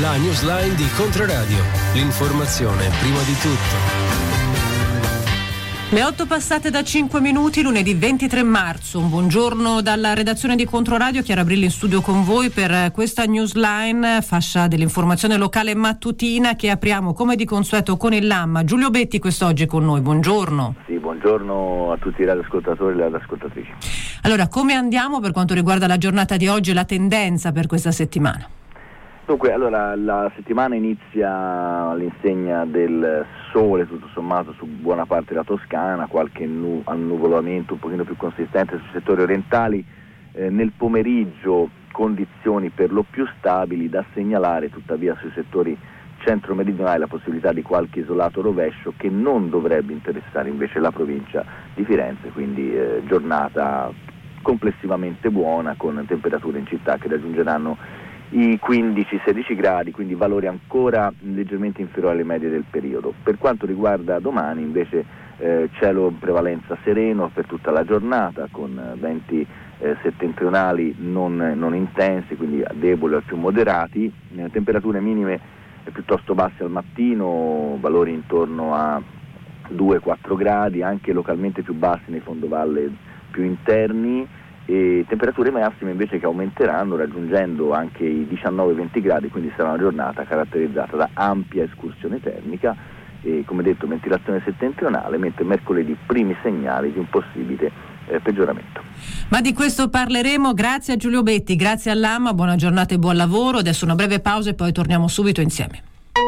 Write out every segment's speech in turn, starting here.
La newsline di Controradio. L'informazione prima di tutto. Le 8 passate da 5 minuti, lunedì 23 marzo. Un buongiorno dalla redazione di Controradio, Chiara Brilli in studio con voi per questa newsline, fascia dell'informazione locale mattutina che apriamo come di consueto con il LAM. Giulio Betti quest'oggi con noi, buongiorno. Sì, buongiorno a tutti i radioascoltatori e le radioascoltatrici. Allora, come andiamo per quanto riguarda la giornata di oggi e la tendenza per questa settimana? Dunque, allora, la settimana inizia all'insegna del sole, tutto sommato, su buona parte della Toscana, qualche annuvolamento un pochino più consistente sui settori orientali. Nel pomeriggio condizioni per lo più stabili, da segnalare tuttavia sui settori centro-meridionali la possibilità di qualche isolato rovescio che non dovrebbe interessare invece la provincia di Firenze, quindi giornata complessivamente buona con temperature in città che raggiungeranno i 15-16 gradi, quindi valori ancora leggermente inferiori alle medie del periodo. Per quanto riguarda domani invece cielo in prevalenza sereno per tutta la giornata, con venti settentrionali non intensi, quindi deboli o più moderati, temperature minime piuttosto basse al mattino, valori intorno a 2-4 gradi, anche localmente più bassi nei fondovalle più interni, e temperature massime invece che aumenteranno raggiungendo anche i 19-20 gradi, quindi sarà una giornata caratterizzata da ampia escursione termica e, come detto, ventilazione settentrionale, mentre mercoledì primi segnali di un possibile peggioramento. Ma di questo parleremo. Grazie a Giulio Betti, grazie all'AMA, buona giornata e buon lavoro. Adesso una breve pausa e poi torniamo subito insieme.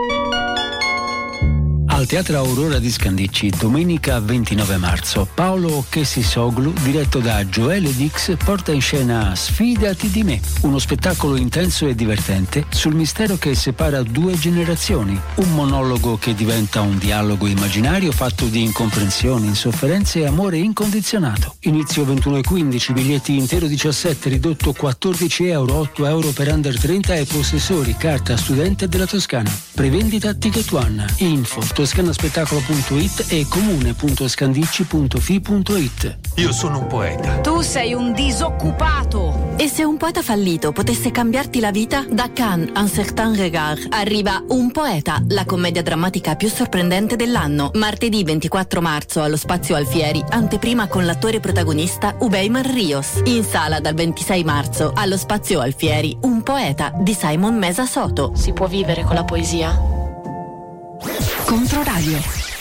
Al Teatro Aurora di Scandicci, domenica 29 marzo, Paolo Chessisoglu, diretto da Joele Dix, porta in scena Sfidati di me, uno spettacolo intenso e divertente sul mistero che separa due generazioni, un monologo che diventa un dialogo immaginario fatto di incomprensioni, insofferenze e amore incondizionato. Inizio 21:15, biglietti intero 17, ridotto 14 euro, 8 euro per under 30 e possessori, carta studente della Toscana. Prevendita Ticket One, info toscanaspettacolo.it e comune.scandicci.fi.it. Io sono un poeta. Tu sei un disoccupato. E se un poeta fallito potesse cambiarti la vita? Da Cannes, Un certain regard, arriva Un poeta, la commedia drammatica più sorprendente dell'anno. Martedì 24 marzo allo Spazio Alfieri, anteprima con l'attore protagonista Ubeyman Rios. In sala dal 26 marzo allo Spazio Alfieri, Un poeta di Simon Mesa Soto. Si può vivere con la poesia? Controradio.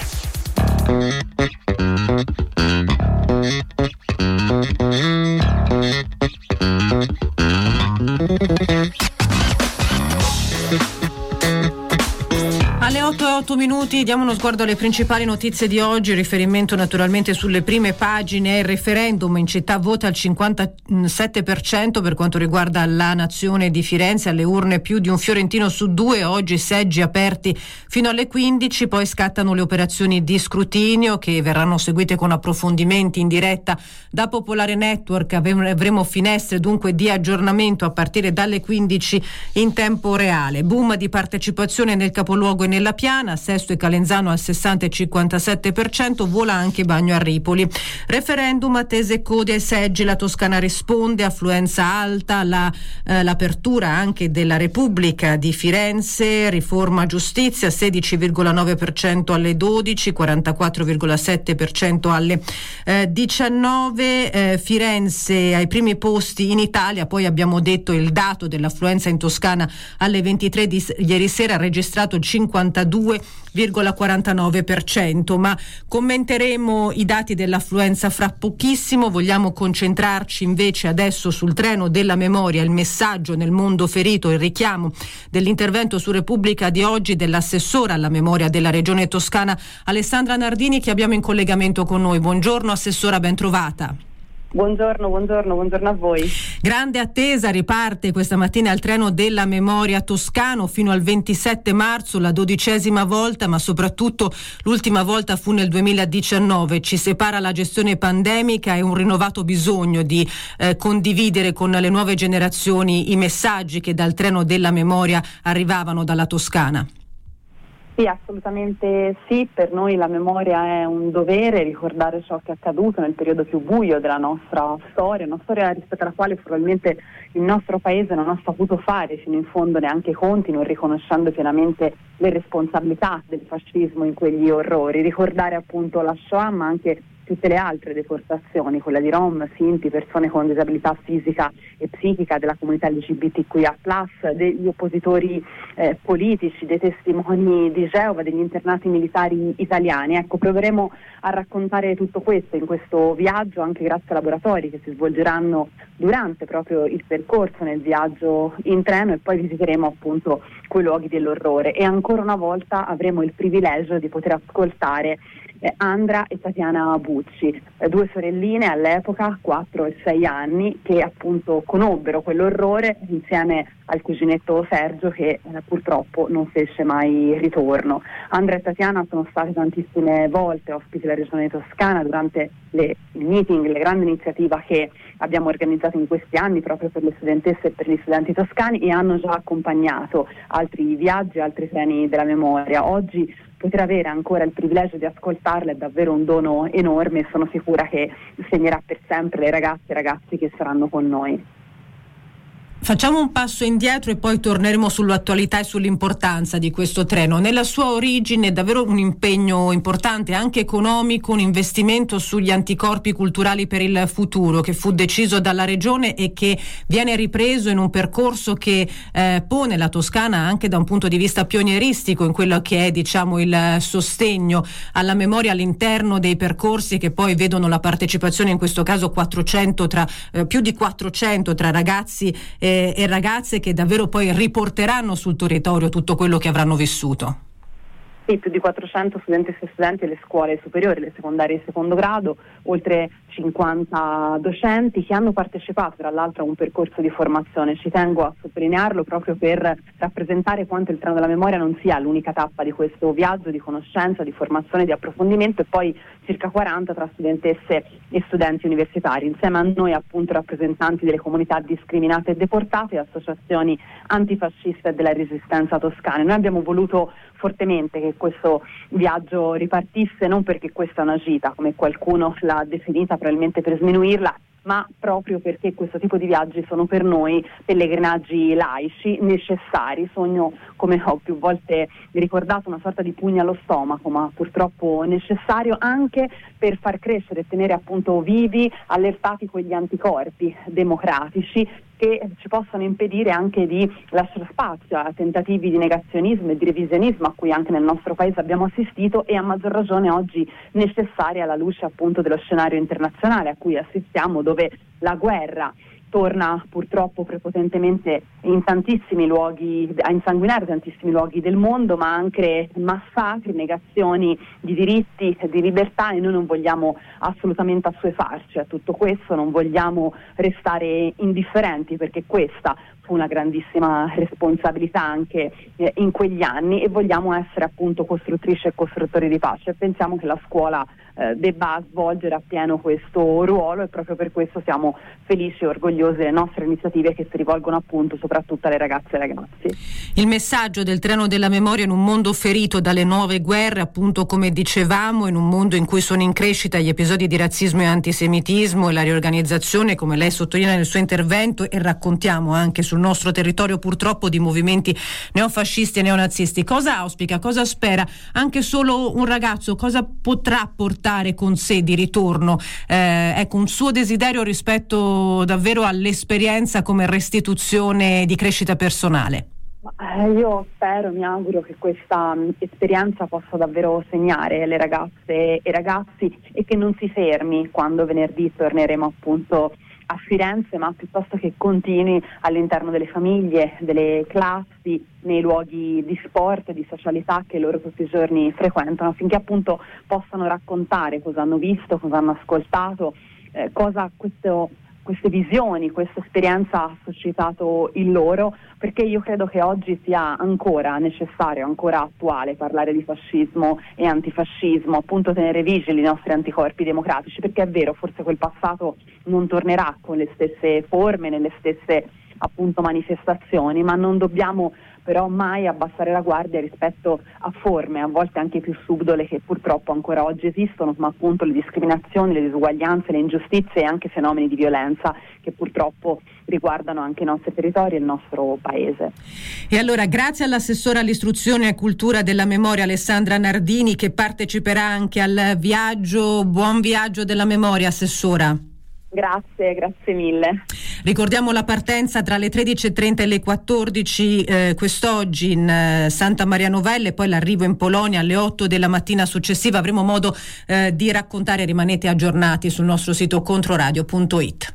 Alle 8:08 minuti diamo uno sguardo alle principali notizie di oggi, riferimento naturalmente sulle prime pagine. Il referendum in città vota al 57% per quanto riguarda la nazione di Firenze, alle urne più di un fiorentino su due, oggi seggi aperti fino alle 15, poi scattano le operazioni di scrutinio che verranno seguite con approfondimenti in diretta da Popolare Network. Avremo finestre dunque di aggiornamento a partire dalle 15 in tempo reale. Boom di partecipazione nel capoluogo e nella Piana, Sesto e Calenzano al 60 e 57%, vola anche Bagno a Ripoli. Referendum, attese e code ai seggi, la Toscana risponde, affluenza alta, l'apertura anche della Repubblica di Firenze, riforma giustizia, 16,9% alle 12, 44,7% alle 19, Firenze ai primi posti in Italia. Poi abbiamo detto il dato dell'affluenza in Toscana alle 23 di ieri sera ha registrato il 52,49%, ma commenteremo i dati dell'affluenza fra pochissimo. Vogliamo concentrarci invece adesso sul treno della memoria, il messaggio nel mondo ferito, il richiamo dell'intervento su Repubblica di oggi dell'assessora alla memoria della Regione Toscana Alessandra Nardini, che abbiamo in collegamento con noi. Buongiorno assessora, ben trovata. Buongiorno a voi. Grande attesa, riparte questa mattina il treno della memoria toscano fino al 27 marzo, la 12ª volta, ma soprattutto l'ultima volta fu nel 2019. Ci separa la gestione pandemica e un rinnovato bisogno di condividere con le nuove generazioni i messaggi che dal treno della memoria arrivavano dalla Toscana. Sì, assolutamente sì, per noi la memoria è un dovere, ricordare ciò che è accaduto nel periodo più buio della nostra storia, una storia rispetto alla quale probabilmente il nostro paese non ha saputo fare fino in fondo neanche i conti, non riconoscendo pienamente le responsabilità del fascismo in quegli orrori. Ricordare appunto la Shoah, ma anche tutte le altre deportazioni, quella di Rom, Sinti, persone con disabilità fisica e psichica, della comunità LGBTQIA+, degli oppositori politici, dei testimoni di Geova, degli internati militari italiani. Ecco, proveremo a raccontare tutto questo in questo viaggio, anche grazie ai laboratori che si svolgeranno durante proprio il percorso nel viaggio in treno, e poi visiteremo appunto quei luoghi dell'orrore, e ancora una volta avremo il privilegio di poter ascoltare Andra e Tatiana Bucci, due sorelline all'epoca, 4 e 6 anni, che appunto conobbero quell'orrore insieme al cuginetto Sergio, che purtroppo non fece mai ritorno. Andra e Tatiana sono state tantissime volte ospiti della Regione Toscana durante il meeting, le grandi iniziative che abbiamo organizzato in questi anni proprio per le studentesse e per gli studenti toscani, e hanno già accompagnato altri viaggi, altri treni della memoria. Oggi poter avere ancora il privilegio di ascoltarle è davvero un dono enorme, e sono sicura che segnerà per sempre le ragazze e ragazzi che saranno con noi. Facciamo un passo indietro e poi torneremo sull'attualità e sull'importanza di questo treno. Nella sua origine è davvero un impegno importante, anche economico, un investimento sugli anticorpi culturali per il futuro, che fu deciso dalla Regione e che viene ripreso in un percorso che pone la Toscana anche da un punto di vista pionieristico in quello che è, diciamo, il sostegno alla memoria all'interno dei percorsi che poi vedono la partecipazione, in questo caso 400 più di 400 tra ragazzi e ragazze, che davvero poi riporteranno sul territorio tutto quello che avranno vissuto. Sì, più di 400 studenti e studenti alle scuole superiori, le secondarie di secondo grado, oltre 50 docenti che hanno partecipato tra l'altro a un percorso di formazione. Ci tengo a sottolinearlo proprio per rappresentare quanto il treno della memoria non sia l'unica tappa di questo viaggio di conoscenza, di formazione, di approfondimento, e poi circa 40 tra studentesse e studenti universitari, insieme a noi appunto rappresentanti delle comunità discriminate e deportate e associazioni antifasciste e della resistenza toscana. Noi abbiamo voluto fortemente che questo viaggio ripartisse, non perché questa è una gita, come qualcuno l'ha definita, probabilmente per sminuirla, ma proprio perché questo tipo di viaggi sono per noi pellegrinaggi laici necessari. Sogno, come ho più volte ricordato, una sorta di pugno allo stomaco, ma purtroppo necessario anche per far crescere e tenere appunto vivi, allertati quegli anticorpi democratici che ci possono impedire anche di lasciare spazio a tentativi di negazionismo e di revisionismo a cui anche nel nostro paese abbiamo assistito, e a maggior ragione oggi necessaria alla luce appunto dello scenario internazionale a cui assistiamo, dove la guerra torna purtroppo prepotentemente in tantissimi luoghi, a insanguinare tantissimi luoghi del mondo, ma anche massacri, negazioni di diritti, di libertà, e noi non vogliamo assolutamente assuefarci a tutto questo, non vogliamo restare indifferenti, perché questa fu una grandissima responsabilità anche in quegli anni, e vogliamo essere appunto costruttrici e costruttori di pace, e pensiamo che la scuola debba svolgere appieno questo ruolo, e proprio per questo siamo felici e orgogliosi delle nostre iniziative che si rivolgono appunto soprattutto alle ragazze e ragazzi. Il messaggio del treno della memoria in un mondo ferito dalle nuove guerre, appunto come dicevamo, in un mondo in cui sono in crescita gli episodi di razzismo e antisemitismo e la riorganizzazione, come lei sottolinea nel suo intervento, e raccontiamo anche sul nostro territorio purtroppo di movimenti neofascisti e neonazisti. Cosa auspica, cosa spera anche solo un ragazzo, cosa potrà portare con sé di ritorno, ecco, un suo desiderio rispetto davvero all'esperienza come restituzione di crescita personale? Io spero, mi auguro che questa esperienza possa davvero segnare le ragazze e ragazzi, e che non si fermi quando venerdì torneremo appunto a Firenze, ma piuttosto che continui all'interno delle famiglie, delle classi, nei luoghi di sport e di socialità che loro tutti i giorni frequentano, affinché appunto possano raccontare cosa hanno visto, cosa hanno ascoltato, cosa queste visioni, questa esperienza ha suscitato in loro, perché io credo che oggi sia ancora necessario, ancora attuale parlare di fascismo e antifascismo, appunto tenere vigili i nostri anticorpi democratici, perché è vero, forse quel passato non tornerà con le stesse forme, nelle stesse appunto manifestazioni, ma non dobbiamo però mai abbassare la guardia rispetto a forme a volte anche più subdole che purtroppo ancora oggi esistono, ma appunto le discriminazioni, le disuguaglianze, le ingiustizie e anche fenomeni di violenza che purtroppo riguardano anche i nostri territori e il nostro paese. E allora grazie all'assessora all'istruzione e cultura della memoria Alessandra Nardini, che parteciperà anche al viaggio. Buon viaggio della memoria, assessora. Grazie mille. Ricordiamo la partenza tra le 13:30 e le 14 quest'oggi in Santa Maria Novella e poi l'arrivo in Polonia alle 8 della mattina successiva. Avremo modo di raccontare, rimanete aggiornati sul nostro sito controradio.it.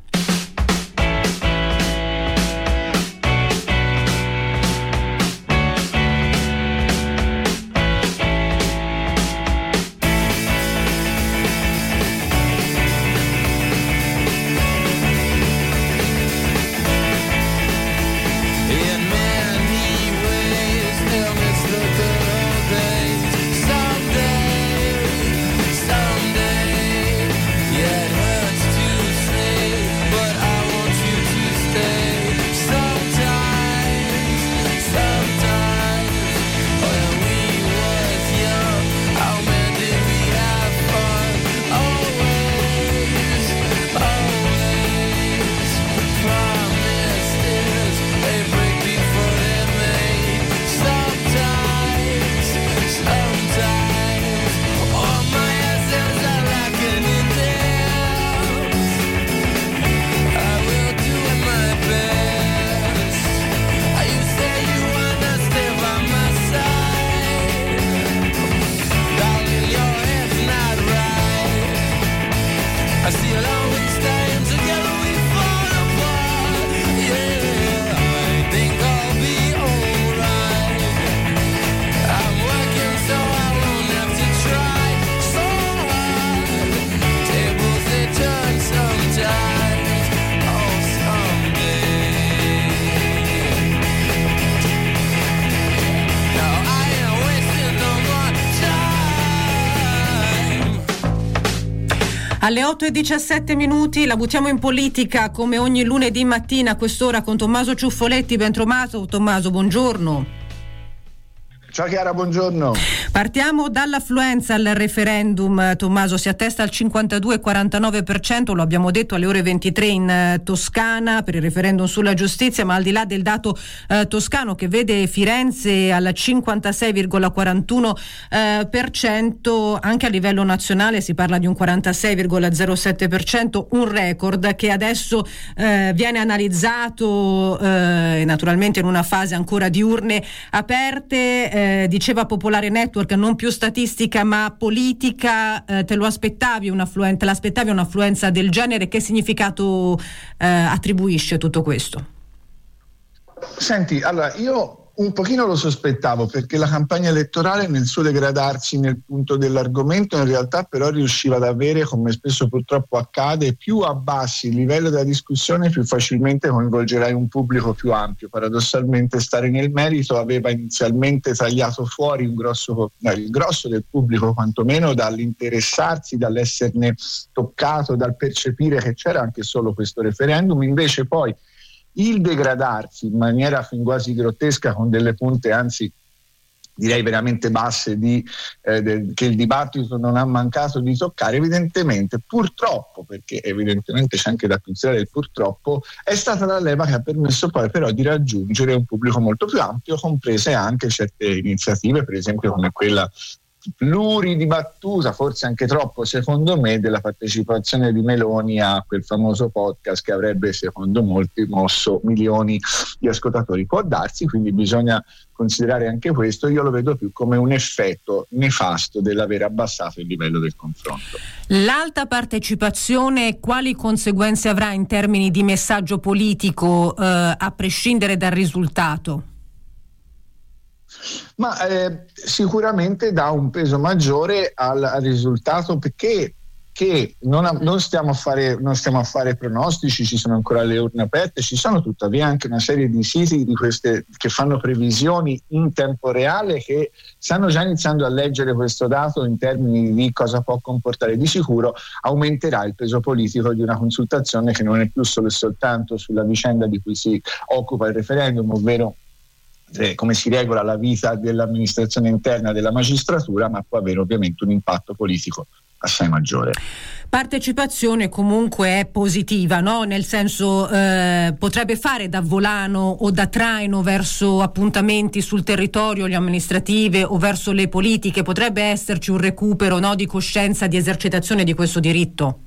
Alle 8:17 la buttiamo in politica come ogni lunedì mattina a quest'ora con Tommaso Ciuffoletti. Ben trovato Tommaso, buongiorno. Ciao Chiara, buongiorno. Partiamo dall'affluenza al referendum. Tommaso, si attesta al 52,49%, lo abbiamo detto alle ore 23 in Toscana per il referendum sulla giustizia, ma al di là del dato toscano che vede Firenze al 56,41%, anche a livello nazionale si parla di un 46,07%, un record che adesso viene analizzato naturalmente in una fase ancora di urne aperte. Diceva Popolare Network, non più statistica ma politica. Te lo aspettavi l'aspettavi un'affluenza del genere? Che significato attribuisce tutto questo? Senti, allora io un pochino lo sospettavo, perché la campagna elettorale nel suo degradarsi nel punto dell'argomento in realtà però riusciva ad avere, come spesso purtroppo accade, più abbassi il livello della discussione più facilmente coinvolgerai un pubblico più ampio. Paradossalmente stare nel merito aveva inizialmente tagliato fuori il grosso del pubblico, quantomeno dall'interessarsi, dall'esserne toccato, dal percepire che c'era anche solo questo referendum. Invece poi il degradarsi in maniera fin quasi grottesca, con delle punte anzi direi veramente basse che il dibattito non ha mancato di toccare, evidentemente purtroppo, perché evidentemente c'è anche da considerare il purtroppo, è stata la leva che ha permesso poi però di raggiungere un pubblico molto più ampio, comprese anche certe iniziative, per esempio come quella pluridibattuta, forse anche troppo secondo me, della partecipazione di Meloni a quel famoso podcast che avrebbe secondo molti mosso milioni di ascoltatori. Può darsi, quindi bisogna considerare anche questo. Io lo vedo più come un effetto nefasto dell'aver abbassato il livello del confronto. L'alta partecipazione quali conseguenze avrà in termini di messaggio politico a prescindere dal risultato? Ma sicuramente dà un peso maggiore al risultato, perché non stiamo a fare pronostici, ci sono ancora le urne aperte, ci sono tuttavia anche una serie di siti di queste che fanno previsioni in tempo reale, che stanno già iniziando a leggere questo dato in termini di cosa può comportare. Di sicuro aumenterà il peso politico di una consultazione che non è più solo e soltanto sulla vicenda di cui si occupa il referendum, ovvero come si regola la vita dell'amministrazione interna della magistratura, ma può avere ovviamente un impatto politico assai maggiore. Partecipazione comunque è positiva, no? Nel senso potrebbe fare da volano o da traino verso appuntamenti sul territorio, le amministrative o verso le politiche, potrebbe esserci un recupero, no, di coscienza, di esercitazione di questo diritto?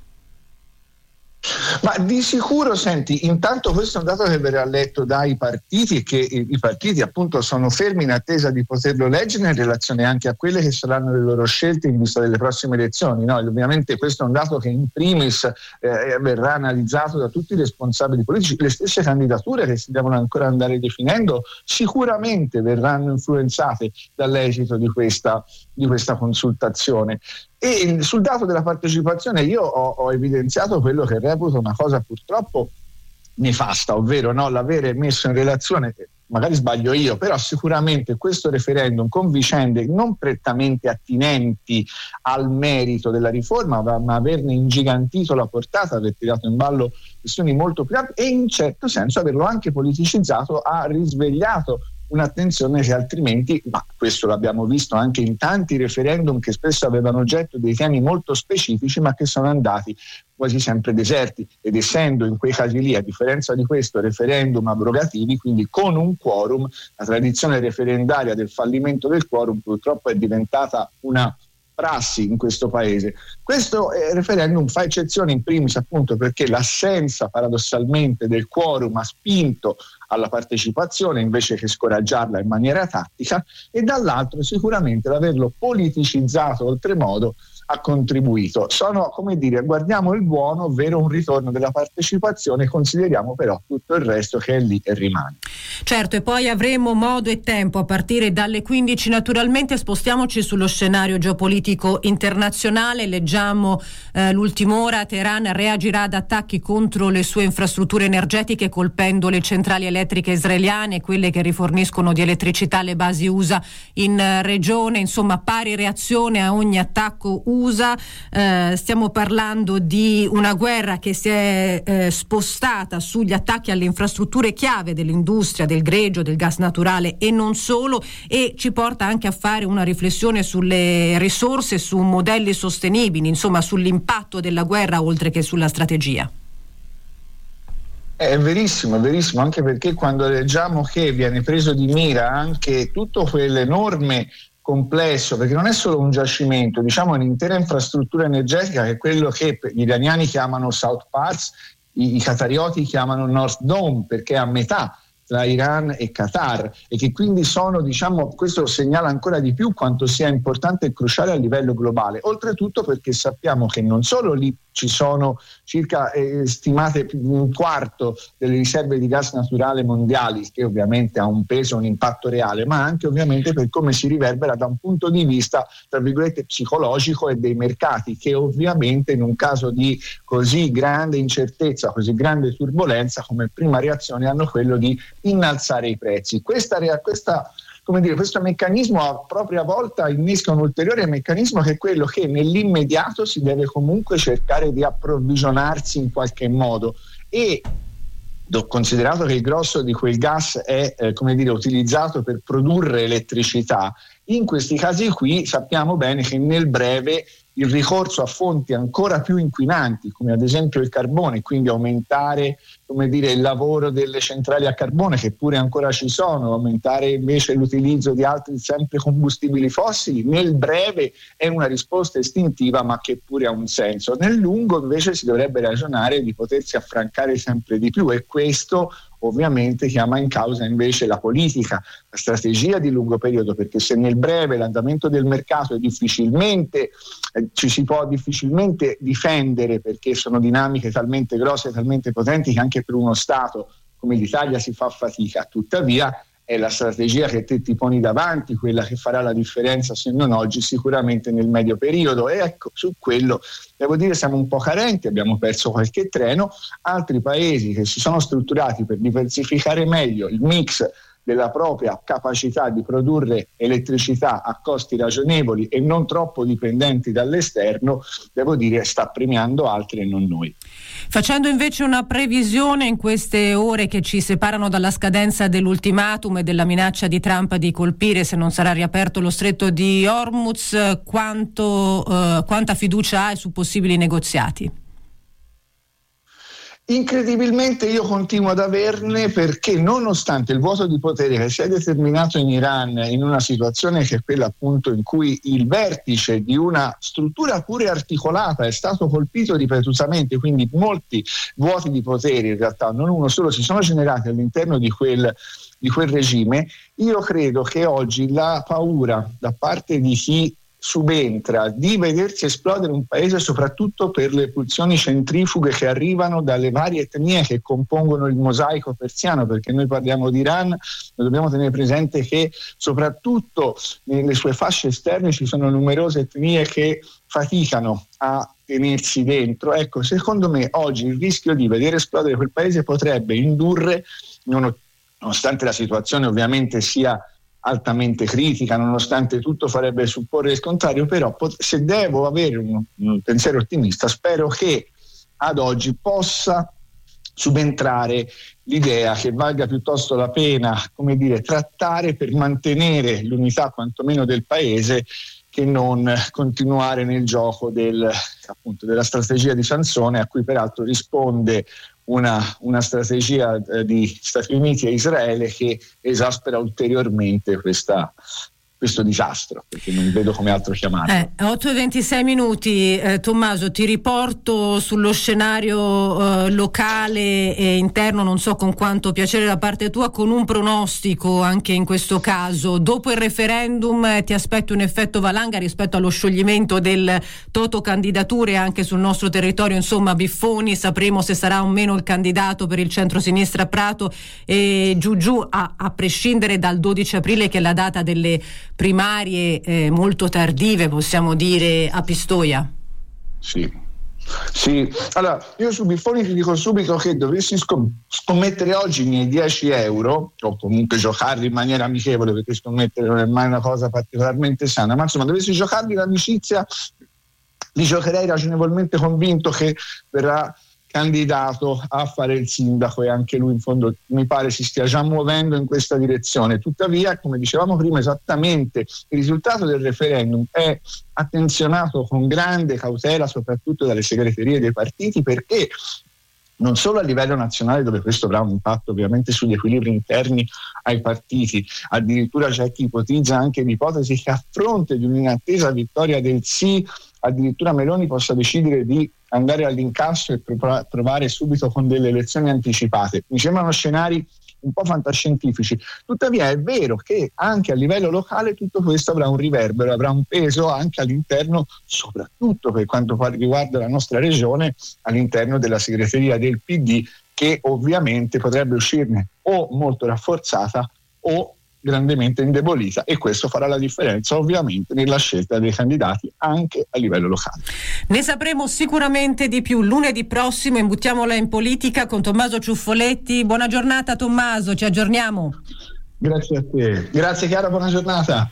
Ma di sicuro, senti, intanto questo è un dato che verrà letto dai partiti e che i partiti appunto sono fermi in attesa di poterlo leggere in relazione anche a quelle che saranno le loro scelte in vista delle prossime elezioni, no? Ovviamente questo è un dato che in primis verrà analizzato da tutti i responsabili politici. Le stesse candidature che si devono ancora andare definendo sicuramente verranno influenzate dall'esito di questa consultazione. E sul dato della partecipazione io ho evidenziato quello che reputo una cosa purtroppo nefasta, ovvero l'avere messo in relazione, magari sbaglio io, però sicuramente questo referendum con vicende non prettamente attinenti al merito della riforma, ma averne ingigantito la portata, aver tirato in ballo questioni molto più ampie e in certo senso averlo anche politicizzato ha risvegliato un'attenzione che altrimenti, ma questo l'abbiamo visto anche in tanti referendum che spesso avevano oggetto dei temi molto specifici ma che sono andati quasi sempre deserti, ed essendo in quei casi lì, a differenza di questo, referendum abrogativi, quindi con un quorum, la tradizione referendaria del fallimento del quorum purtroppo è diventata una prassi in questo paese. Questo referendum fa eccezione in primis appunto perché l'assenza paradossalmente del quorum ha spinto alla partecipazione invece che scoraggiarla in maniera tattica, e dall'altro sicuramente l'averlo politicizzato oltremodo ha contribuito. Sono, come dire, guardiamo il buono, ovvero un ritorno della partecipazione, consideriamo però tutto il resto che è lì e rimane. Certo, e poi avremo modo e tempo a partire dalle 15 naturalmente. Spostiamoci sullo scenario geopolitico internazionale. Leggiamo l'ultima ora: Teheran reagirà ad attacchi contro le sue infrastrutture energetiche colpendo le centrali elettriche israeliane, quelle che riforniscono di elettricità le basi USA in regione. Insomma, pari reazione a ogni attacco USA. Stiamo parlando di una guerra che si è spostata sugli attacchi alle infrastrutture chiave dell'industria, del greggio, del gas naturale e non solo, e ci porta anche a fare una riflessione sulle risorse, su modelli sostenibili, insomma sull'impatto della guerra oltre che sulla strategia. È verissimo, anche perché quando leggiamo che viene preso di mira anche tutto quell'enorme complesso, perché non è solo un giacimento, diciamo un'intera infrastruttura energetica, che è quello che gli iraniani chiamano South Pars, i qatarioti chiamano North Dome, perché è a metà tra Iran e Qatar, e che quindi sono, diciamo, questo segnala ancora di più quanto sia importante e cruciale a livello globale, oltretutto perché sappiamo che non solo lì ci sono circa stimate un quarto delle riserve di gas naturale mondiali, che ovviamente ha un peso, un impatto reale, ma anche ovviamente per come si riverbera da un punto di vista, tra virgolette, psicologico e dei mercati, che ovviamente in un caso di così grande incertezza, così grande turbolenza, come prima reazione hanno quello di innalzare i prezzi. Questo meccanismo a propria volta innesca un ulteriore meccanismo, che è quello che nell'immediato si deve comunque cercare di approvvigionarsi in qualche modo, e considerato che il grosso di quel gas è utilizzato per produrre elettricità, in questi casi qui sappiamo bene che nel breve il ricorso a fonti ancora più inquinanti, come ad esempio il carbone, quindi aumentare il lavoro delle centrali a carbone, che pure ancora ci sono, aumentare invece l'utilizzo di altri sempre combustibili fossili, nel breve è una risposta istintiva ma che pure ha un senso. Nel lungo invece si dovrebbe ragionare di potersi affrancare sempre di più, e questo ovviamente chiama in causa invece la politica, la strategia di lungo periodo, perché se nel breve l'andamento del mercato è ci si può difficilmente difendere, perché sono dinamiche talmente grosse, talmente potenti, che anche per uno Stato come l'Italia si fa fatica. Tuttavia è la strategia che te ti poni davanti quella che farà la differenza, se non oggi, sicuramente nel medio periodo. E ecco, su quello devo dire siamo un po' carenti, abbiamo perso qualche treno. Altri paesi che si sono strutturati per diversificare meglio il mix della propria capacità di produrre elettricità a costi ragionevoli e non troppo dipendenti dall'esterno, devo dire, sta premiando altri e non noi. Facendo invece una previsione in queste ore che ci separano dalla scadenza dell'ultimatum e della minaccia di Trump di colpire, se non sarà riaperto lo stretto di Hormuz, quanta fiducia hai su possibili negoziati? Incredibilmente io continuo ad averne, perché nonostante il vuoto di potere che si è determinato in Iran, in una situazione che è quella appunto in cui il vertice di una struttura pure articolata è stato colpito ripetutamente, quindi molti vuoti di potere, in realtà non uno solo, si sono generati all'interno di quel regime, io credo che oggi la paura da parte di chi subentra di vedersi esplodere un paese, soprattutto per le pulsioni centrifughe che arrivano dalle varie etnie che compongono il mosaico persiano, perché noi parliamo di Iran, dobbiamo tenere presente che soprattutto nelle sue fasce esterne ci sono numerose etnie che faticano a tenersi dentro. Ecco, secondo me oggi il rischio di vedere esplodere quel paese potrebbe indurre, nonostante la situazione ovviamente sia altamente critica, nonostante tutto farebbe supporre il contrario, però se devo avere un pensiero ottimista, spero che ad oggi possa subentrare l'idea che valga piuttosto la pena, come dire, trattare per mantenere l'unità quantomeno del paese, che non continuare nel gioco appunto della strategia di Sansone, a cui peraltro risponde una strategia di Stati Uniti e Israele che esaspera ulteriormente questo disastro, perché non vedo come altro chiamarlo. 8:26, Tommaso, ti riporto sullo scenario locale e interno, non so con quanto piacere da parte tua, con un pronostico anche in questo caso. Dopo il referendum ti aspetti un effetto valanga rispetto allo scioglimento del toto candidature anche sul nostro territorio, insomma Biffoni, sapremo se sarà o meno il candidato per il centro-sinistra Prato e Giuggiù, a prescindere dal 12 aprile che è la data delle primarie molto tardive, possiamo dire, a Pistoia. Sì, allora io su Biffoni ti dico subito che dovessi scommettere oggi i miei 10 euro, o comunque giocarli in maniera amichevole, perché scommettere non è mai una cosa particolarmente sana, ma insomma dovessi giocarli l'amicizia, li giocherei ragionevolmente convinto che verrà candidato a fare il sindaco, e anche lui in fondo mi pare si stia già muovendo in questa direzione. Tuttavia, come dicevamo prima, esattamente il risultato del referendum è attenzionato con grande cautela soprattutto dalle segreterie dei partiti, perché non solo a livello nazionale, dove questo avrà un impatto ovviamente sugli equilibri interni ai partiti, addirittura c'è chi ipotizza anche l'ipotesi che a fronte di un'inattesa vittoria del sì, addirittura Meloni possa decidere di andare all'incasso e provare subito con delle elezioni anticipate. Mi sembrano scenari un po' fantascientifici. Tuttavia è vero che anche a livello locale tutto questo avrà un riverbero, avrà un peso anche all'interno, soprattutto per quanto riguarda la nostra regione, all'interno della segreteria del PD, che ovviamente potrebbe uscirne o molto rafforzata o grandemente indebolita, e questo farà la differenza ovviamente nella scelta dei candidati anche a livello locale. Ne sapremo sicuramente di più lunedì prossimo. Imbuttiamola in politica con Tommaso Ciuffoletti. Buona giornata Tommaso, ci aggiorniamo. Grazie a te. Grazie Chiara, buona giornata.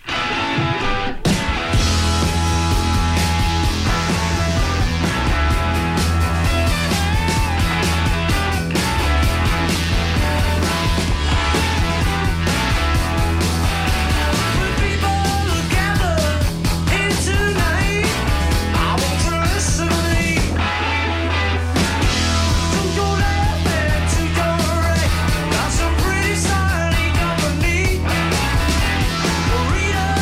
Real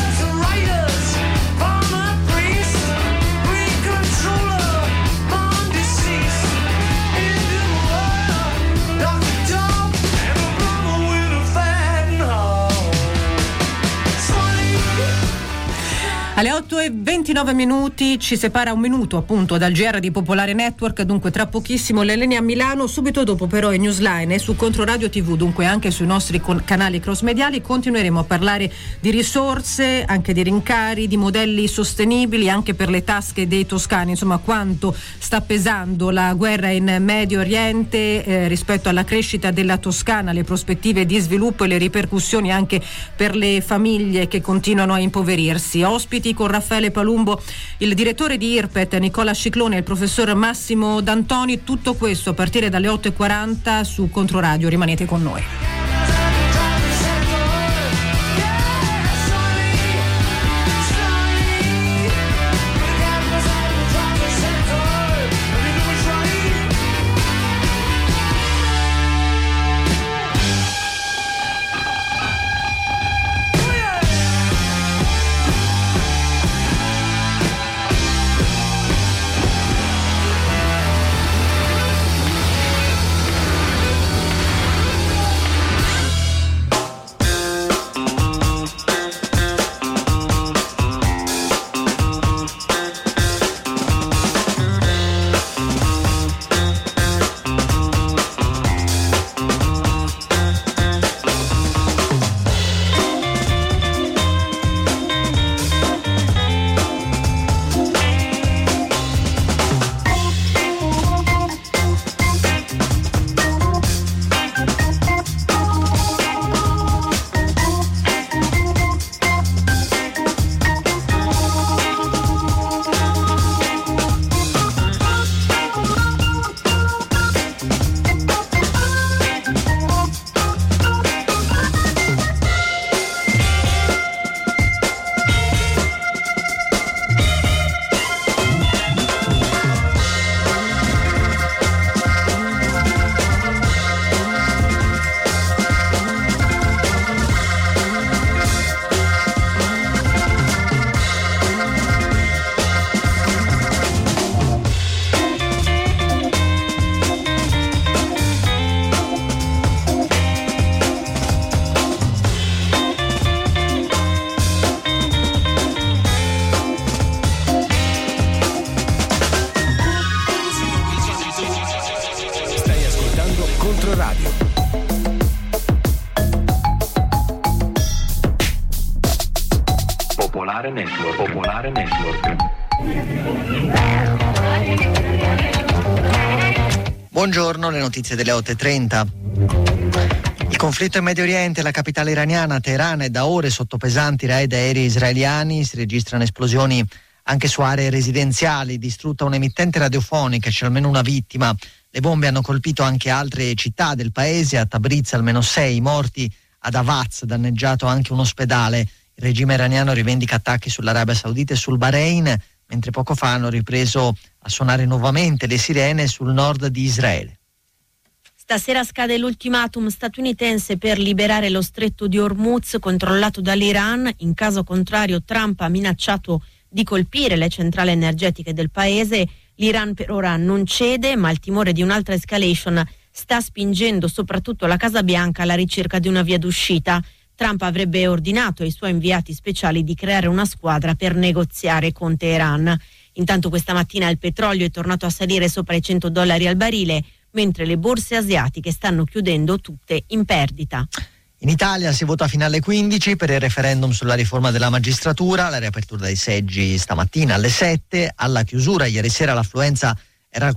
Alle 8:29 ci separa un minuto appunto dal GR di Popolare Network, dunque tra pochissimo le linee a Milano, subito dopo però i Newsline e su Controradio TV, dunque anche sui nostri canali cross mediali continueremo a parlare di risorse, anche di rincari, di modelli sostenibili anche per le tasche dei toscani, insomma quanto sta pesando la guerra in Medio Oriente rispetto alla crescita della Toscana, le prospettive di sviluppo e le ripercussioni anche per le famiglie che continuano a impoverirsi. Ospiti con Raffaele Palumbo, il direttore di IRPET, Nicola Sciclone e il professor Massimo D'Antoni. Tutto questo a partire dalle 8:40 su Controradio. Rimanete con noi. Popolare Network. Buongiorno, le notizie delle 8:30. Il conflitto in Medio Oriente, la capitale iraniana Teheran, è da ore sotto pesanti raid aerei israeliani. Si registrano esplosioni anche su aree residenziali, distrutta un'emittente radiofonica, c'è almeno una vittima. Le bombe hanno colpito anche altre città del paese, a Tabriz almeno 6 morti, ad Avaz danneggiato anche un ospedale. Il regime iraniano rivendica attacchi sull'Arabia Saudita e sul Bahrain, mentre poco fa hanno ripreso a suonare nuovamente le sirene sul nord di Israele. Stasera scade l'ultimatum statunitense per liberare lo stretto di Hormuz controllato dall'Iran. In caso contrario, Trump ha minacciato di colpire le centrali energetiche del paese. L'Iran per ora non cede, ma il timore di un'altra escalation sta spingendo soprattutto la Casa Bianca alla ricerca di una via d'uscita. Trump avrebbe ordinato ai suoi inviati speciali di creare una squadra per negoziare con Teheran. Intanto questa mattina il petrolio è tornato a salire sopra i $100 al barile, mentre le borse asiatiche stanno chiudendo tutte in perdita. In Italia si vota fino alle 15 per il referendum sulla riforma della magistratura, la riapertura dei seggi stamattina alle 7, alla chiusura ieri sera l'affluenza era al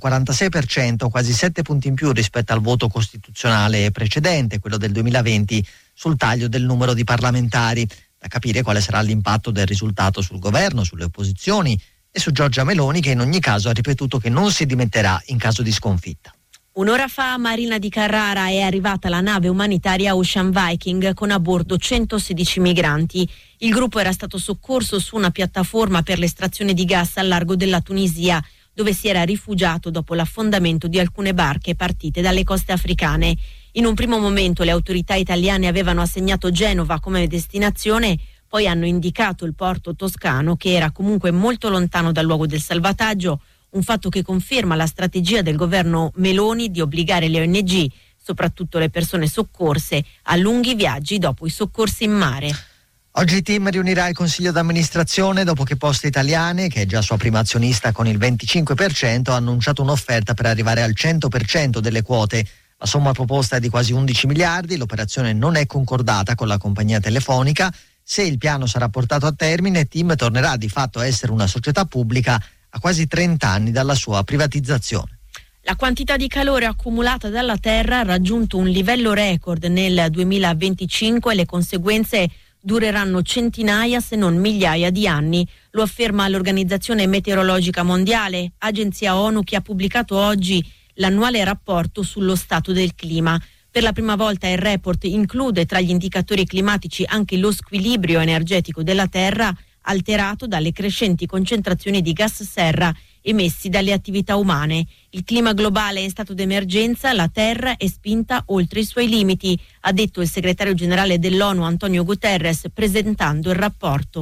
46%, quasi 7 punti in più rispetto al voto costituzionale precedente, quello del 2020, sul taglio del numero di parlamentari. Da capire quale sarà l'impatto del risultato sul governo, sulle opposizioni e su Giorgia Meloni, che in ogni caso ha ripetuto che non si dimetterà in caso di sconfitta. Un'ora fa a Marina di Carrara è arrivata la nave umanitaria Ocean Viking con a bordo 116 migranti. Il gruppo era stato soccorso su una piattaforma per l'estrazione di gas al largo della Tunisia, dove si era rifugiato dopo l'affondamento di alcune barche partite dalle coste africane. In un primo momento le autorità italiane avevano assegnato Genova come destinazione, poi hanno indicato il porto toscano, che era comunque molto lontano dal luogo del salvataggio, un fatto che conferma la strategia del governo Meloni di obbligare le ONG, soprattutto le persone soccorse, a lunghi viaggi dopo i soccorsi in mare. Oggi il team riunirà il consiglio d'amministrazione dopo che Poste Italiane, che è già sua prima azionista con il 25%, ha annunciato un'offerta per arrivare al 100% delle quote. La somma proposta è di quasi 11 miliardi, l'operazione non è concordata con la compagnia telefonica. Se il piano sarà portato a termine, TIM tornerà di fatto a essere una società pubblica a quasi 30 anni dalla sua privatizzazione. La quantità di calore accumulata dalla Terra ha raggiunto un livello record nel 2025 e le conseguenze dureranno centinaia se non migliaia di anni. Lo afferma l'Organizzazione Meteorologica Mondiale, agenzia ONU che ha pubblicato oggi l'annuale rapporto sullo stato del clima. Per la prima volta il report include tra gli indicatori climatici anche lo squilibrio energetico della Terra, alterato dalle crescenti concentrazioni di gas serra emessi dalle attività umane. Il clima globale è in stato d'emergenza, la Terra è spinta oltre i suoi limiti, ha detto il segretario generale dell'ONU Antonio Guterres presentando il rapporto.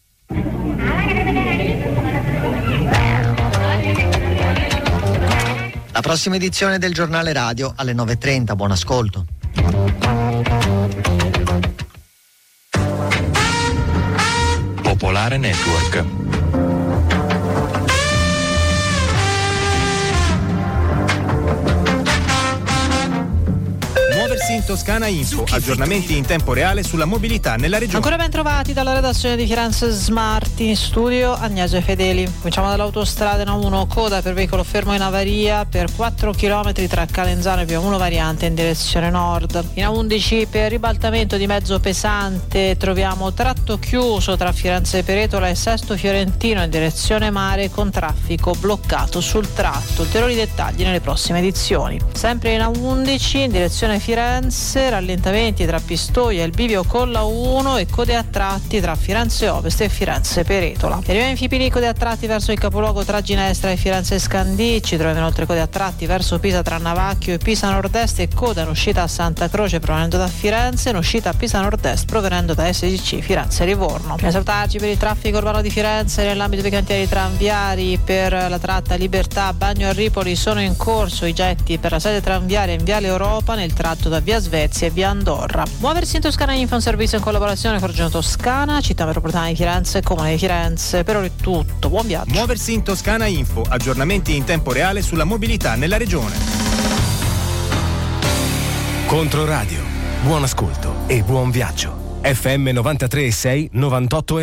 La prossima edizione del giornale radio alle 9:30. Buon ascolto. Popolare Network. Muoversi in Toscana Info, aggiornamenti in tempo reale sulla mobilità nella regione. Ancora ben trovati dalla redazione di Firenze Smart, in studio Agnese Fedeli. Cominciamo dall'autostrada A1, coda per veicolo fermo in avaria per 4 km tra Calenzano e via 1 variante in direzione nord. In A11 per ribaltamento di mezzo pesante troviamo tratto chiuso tra Firenze Peretola e Sesto Fiorentino in direzione mare con traffico bloccato sul tratto. Ulteriori dettagli nelle prossime edizioni. Sempre in A11 in direzione Firenze, rallentamenti tra Pistoia e il bivio con la 1 e code a tratti tra Firenze Ovest e Firenze Peretola. Arriviamo in Fipili, code a tratti verso il capoluogo tra Ginestra e Firenze Scandicci, troviamo inoltre code a tratti verso Pisa tra Navacchio e Pisa Nord-Est e coda in uscita a Santa Croce provenendo da Firenze, in uscita a Pisa Nord-Est provenendo da SGC Firenze Livorno. Per salutarci per il traffico urbano di Firenze, nell'ambito dei cantieri tranviari per la tratta Libertà Bagno a Ripoli sono in corso i getti per la sede tranviaria in Viale Europa nel tratto da via Svezia e via Andorra. Muoversi in Toscana Info, un servizio in collaborazione con Regione Toscana, Città Metropolitana di Firenze e Comune di Firenze. Per ora è tutto, buon viaggio. Muoversi in Toscana Info, aggiornamenti in tempo reale sulla mobilità nella regione. Controradio, buon ascolto e buon viaggio. FM 93.6, 98.9.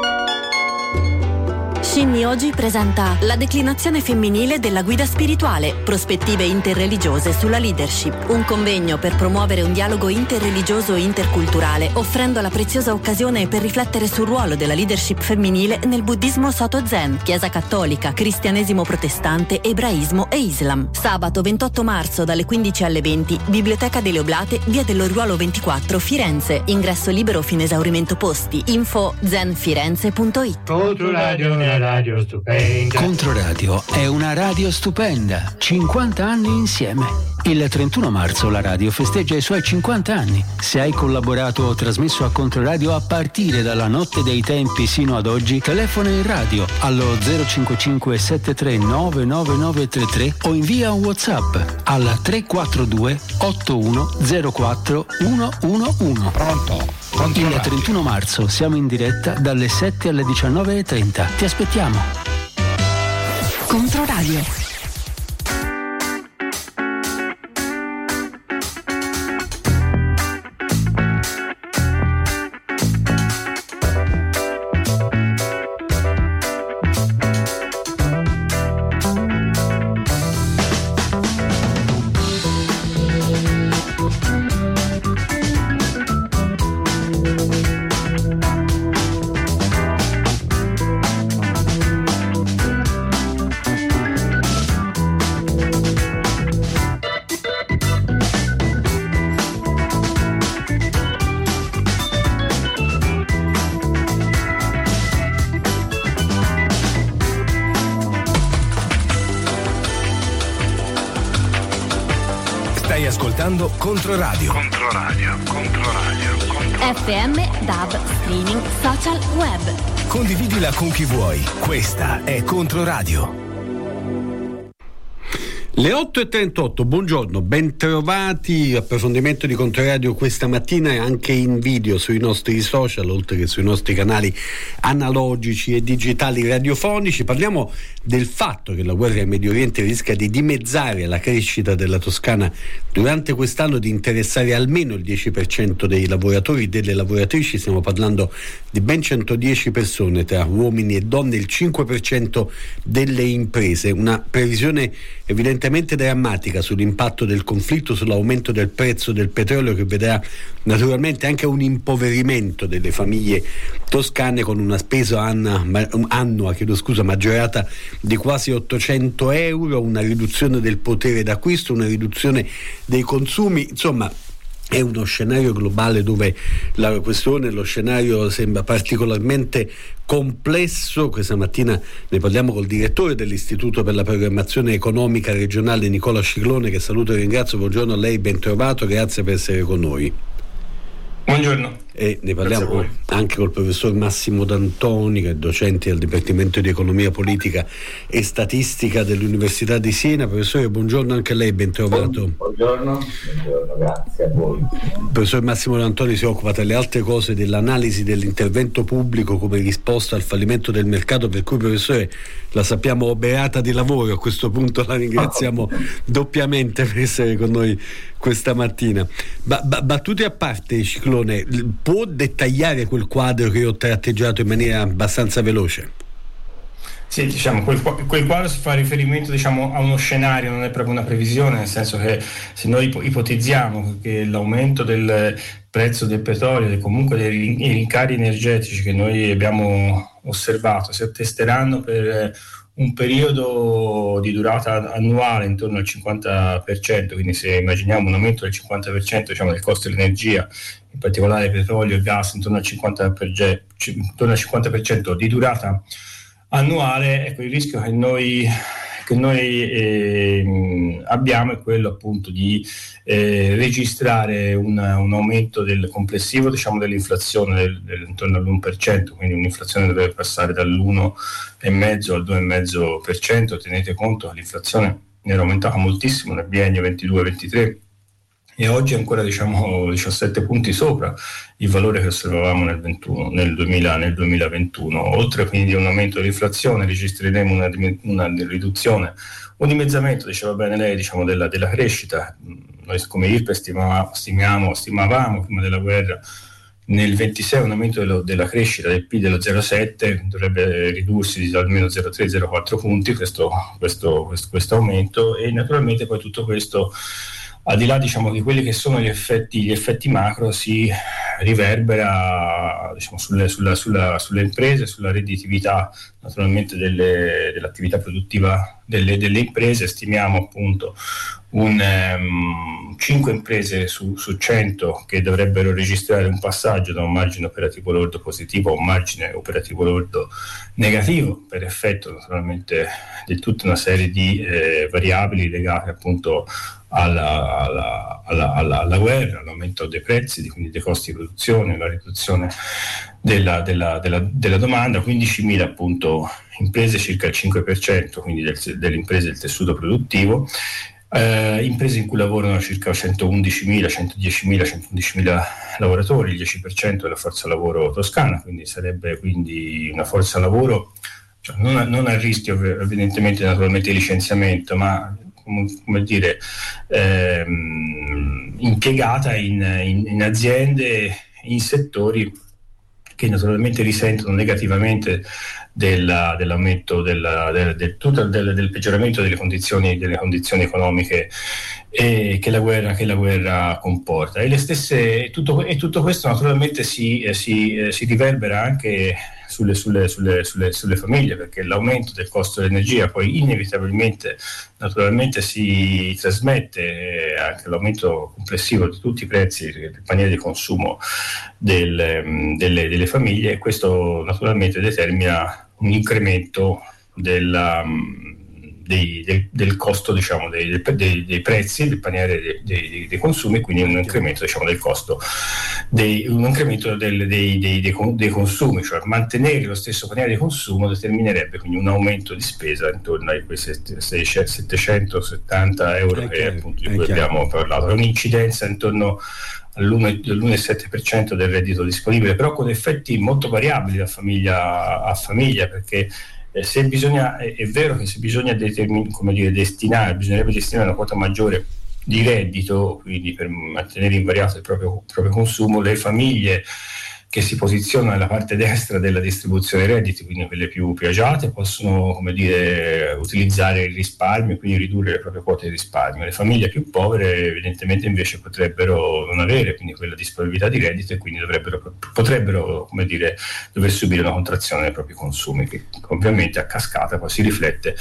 Shinny Oji presenta la declinazione femminile della guida spirituale, prospettive interreligiose sulla leadership, un convegno per promuovere un dialogo interreligioso e interculturale, offrendo la preziosa occasione per riflettere sul ruolo della leadership femminile nel buddismo Soto Zen, Chiesa Cattolica, Cristianesimo Protestante, Ebraismo e Islam. Sabato 28 marzo dalle 15 alle 20, Biblioteca delle Oblate, via dell'Oriuolo 24, Firenze. Ingresso libero fino esaurimento posti. Info zenfirenze.it. Radio stupenda. Controradio è una radio stupenda. 50 anni insieme. Il 31 marzo la radio festeggia i suoi 50 anni. Se hai collaborato o trasmesso a Controradio a partire dalla notte dei tempi sino ad oggi, telefona in radio allo 055 73 99933 o invia un WhatsApp al 342 8104 111. Pronto? Il 31 marzo siamo in diretta dalle 7 alle 19.30. Ti aspettiamo. Controradio. Stai ascoltando Controradio. FM, DAB, streaming, social, web. Condividila con chi vuoi. Questa è Controradio. Le 8.38, buongiorno, ben trovati, approfondimento di Controradio questa mattina e anche in video sui nostri social, oltre che sui nostri canali analogici e digitali radiofonici. Parliamo del fatto che la guerra in Medio Oriente rischia di dimezzare la crescita della Toscana durante quest'anno, di interessare almeno il 10% dei lavoratori e delle lavoratrici. Stiamo parlando di ben 110 persone tra uomini e donne, il 5% delle imprese. Una previsione evidentemente drammatica sull'impatto del conflitto, sull'aumento del prezzo del petrolio, che vedrà naturalmente anche un impoverimento delle famiglie toscane, con una spesa annua maggiorata di quasi 800 euro, una riduzione del potere d'acquisto, una riduzione dei consumi. Insomma, è uno scenario globale dove la questione, lo scenario sembra particolarmente complesso. Questa mattina ne parliamo col direttore dell'Istituto per la Programmazione Economica Regionale, Nicola Sciclone, che saluto e ringrazio. Buongiorno a lei, ben trovato, grazie per essere con noi. Buongiorno. E ne parliamo anche col professor Massimo D'Antoni, che è docente al Dipartimento di Economia Politica e Statistica dell'Università di Siena. Professore, buongiorno anche a lei, ben trovato. Buongiorno, grazie a voi. Il professor Massimo D'Antoni si occupa, tra le altre cose, dell'analisi dell'intervento pubblico come risposta al fallimento del mercato, per cui, professore, la sappiamo oberata di lavoro. A questo punto la ringraziamo doppiamente per essere con noi questa mattina. Battute a parte, Ciclone, può dettagliare quel quadro che ho tratteggiato in maniera abbastanza veloce? Sì, diciamo, quel quadro si fa riferimento, diciamo, a uno scenario, non è proprio una previsione, nel senso che se noi ipotizziamo che l'aumento del prezzo del petrolio e comunque dei rincari energetici che noi abbiamo osservato si attesteranno per un periodo di durata annuale intorno al 50%, quindi se immaginiamo un aumento del 50%, diciamo, del costo dell'energia, in particolare petrolio e gas, intorno al 50% di durata annuale, ecco, il rischio che noi abbiamo è quello appunto di registrare un aumento del complessivo, diciamo, dell'inflazione intorno all'1%, quindi un'inflazione deve passare dall'1,5% al 2,5%. Tenete conto che l'inflazione era aumentata moltissimo nel biennio 22-23 e oggi è ancora, diciamo, 17 punti sopra il valore che osservavamo nel 2021. Oltre quindi a un aumento dell'inflazione registreremo una riduzione, un dimezzamento, diceva bene lei, diciamo, della crescita. Noi come IRPE stimavamo prima della guerra nel 26 un aumento della crescita del PIL dello 0,7, dovrebbe ridursi di almeno 0,3-0,4 punti questo aumento, e naturalmente poi tutto questo, al di là, diciamo, di quelli che sono gli effetti macro, si riverbera, diciamo, sulle imprese, sulla redditività naturalmente dell'attività produttiva delle imprese. Stimiamo appunto 5 imprese su 100 che dovrebbero registrare un passaggio da un margine operativo lordo positivo a un margine operativo lordo negativo, per effetto naturalmente di tutta una serie di variabili legate appunto alla guerra, all'aumento dei prezzi, quindi dei costi di produzione, la riduzione della domanda. 15.000 appunto imprese, circa il 5% quindi delle imprese del tessuto produttivo, imprese in cui lavorano circa 111.000 lavoratori, il 10% della forza lavoro toscana, quindi sarebbe quindi una forza lavoro, cioè non a rischio evidentemente naturalmente di licenziamento, ma come dire impiegata in aziende, in settori che naturalmente risentono negativamente dell'aumento del peggioramento delle condizioni economiche che la guerra comporta. E tutto questo naturalmente si riverbera anche sulle famiglie, perché l'aumento del costo dell'energia poi inevitabilmente naturalmente si trasmette anche l'aumento complessivo di tutti i prezzi del paniere di consumo delle famiglie, e questo naturalmente determina un incremento del costo, diciamo, dei prezzi, del paniere dei consumi, quindi un incremento, diciamo, del costo, un incremento dei consumi, cioè mantenere lo stesso paniere di consumo determinerebbe quindi un aumento di spesa intorno ai quei 770 euro di cui abbiamo parlato, un'incidenza intorno all'1,7% del reddito disponibile, però con effetti molto variabili da famiglia a famiglia, perché se bisogna, è vero che se bisogna bisognerebbe destinare una quota maggiore di reddito, quindi per mantenere invariato il proprio consumo, le famiglie che si posizionano nella parte destra della distribuzione dei redditi, quindi quelle più agiate, possono, come dire, utilizzare il risparmio e quindi ridurre le proprie quote di risparmio. Le famiglie più povere evidentemente invece potrebbero non avere quindi quella disponibilità di reddito e quindi potrebbero, come dire, dover subire una contrazione dei propri consumi, che ovviamente a cascata poi si riflette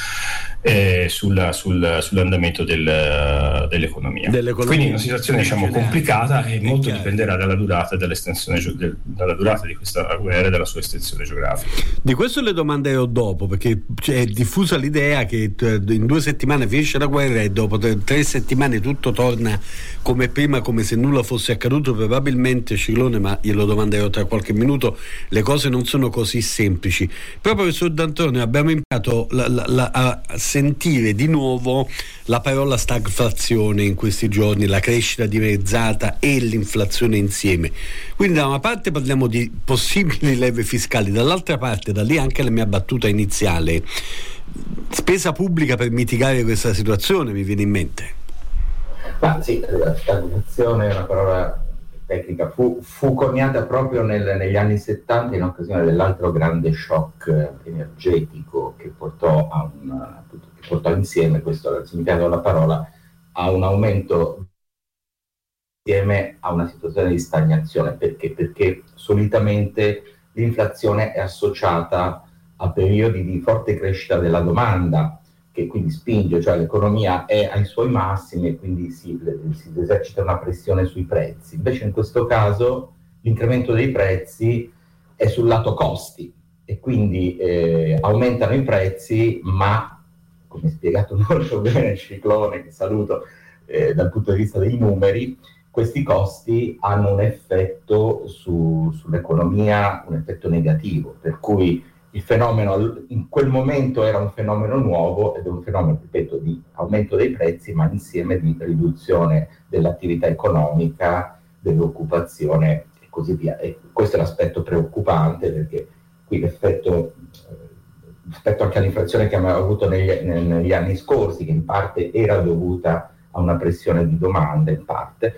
sull'andamento dell'economia. Quindi è una situazione, diciamo, complicata, e molto dipenderà dalla durata e dall'estensione dalla durata di questa guerra e dalla sua estensione geografica. Di questo le domanderò dopo, perché è diffusa l'idea che in 2 settimane finisce la guerra e dopo 3 settimane tutto torna come prima, come se nulla fosse accaduto. Probabilmente, Ciclone, ma glielo domanderò tra qualche minuto, le cose non sono così semplici. Però, professor D'Antonio, abbiamo imparato a sentire di nuovo la parola stagflazione in questi giorni, la crescita dimezzata e l'inflazione insieme. Quindi da una parte parliamo di possibili leve fiscali, dall'altra parte, da lì anche la mia battuta iniziale, spesa pubblica per mitigare questa situazione, mi viene in mente. Ma sì, la stagnazione è una parola tecnica, fu coniata proprio negli anni 70 in occasione dell'altro grande shock energetico che portò insieme, questo è il significato della parola, a un aumento insieme a una situazione di stagnazione. Perché solitamente l'inflazione è associata a periodi di forte crescita della domanda, che quindi spinge, cioè l'economia è ai suoi massimi e quindi si esercita una pressione sui prezzi. Invece in questo caso l'incremento dei prezzi è sul lato costi e quindi aumentano i prezzi, ma come spiegato molto bene il Ciclone, che saluto, dal punto di vista dei numeri, questi costi hanno un effetto sull'economia, un effetto negativo, per cui il fenomeno in quel momento era un fenomeno nuovo ed è un fenomeno, ripeto, di aumento dei prezzi, ma insieme di riduzione dell'attività economica, dell'occupazione e così via. E questo è l'aspetto preoccupante, perché qui l'effetto, rispetto anche all'inflazione che abbiamo avuto negli anni scorsi, che in parte era dovuta a una pressione di domanda, in parte,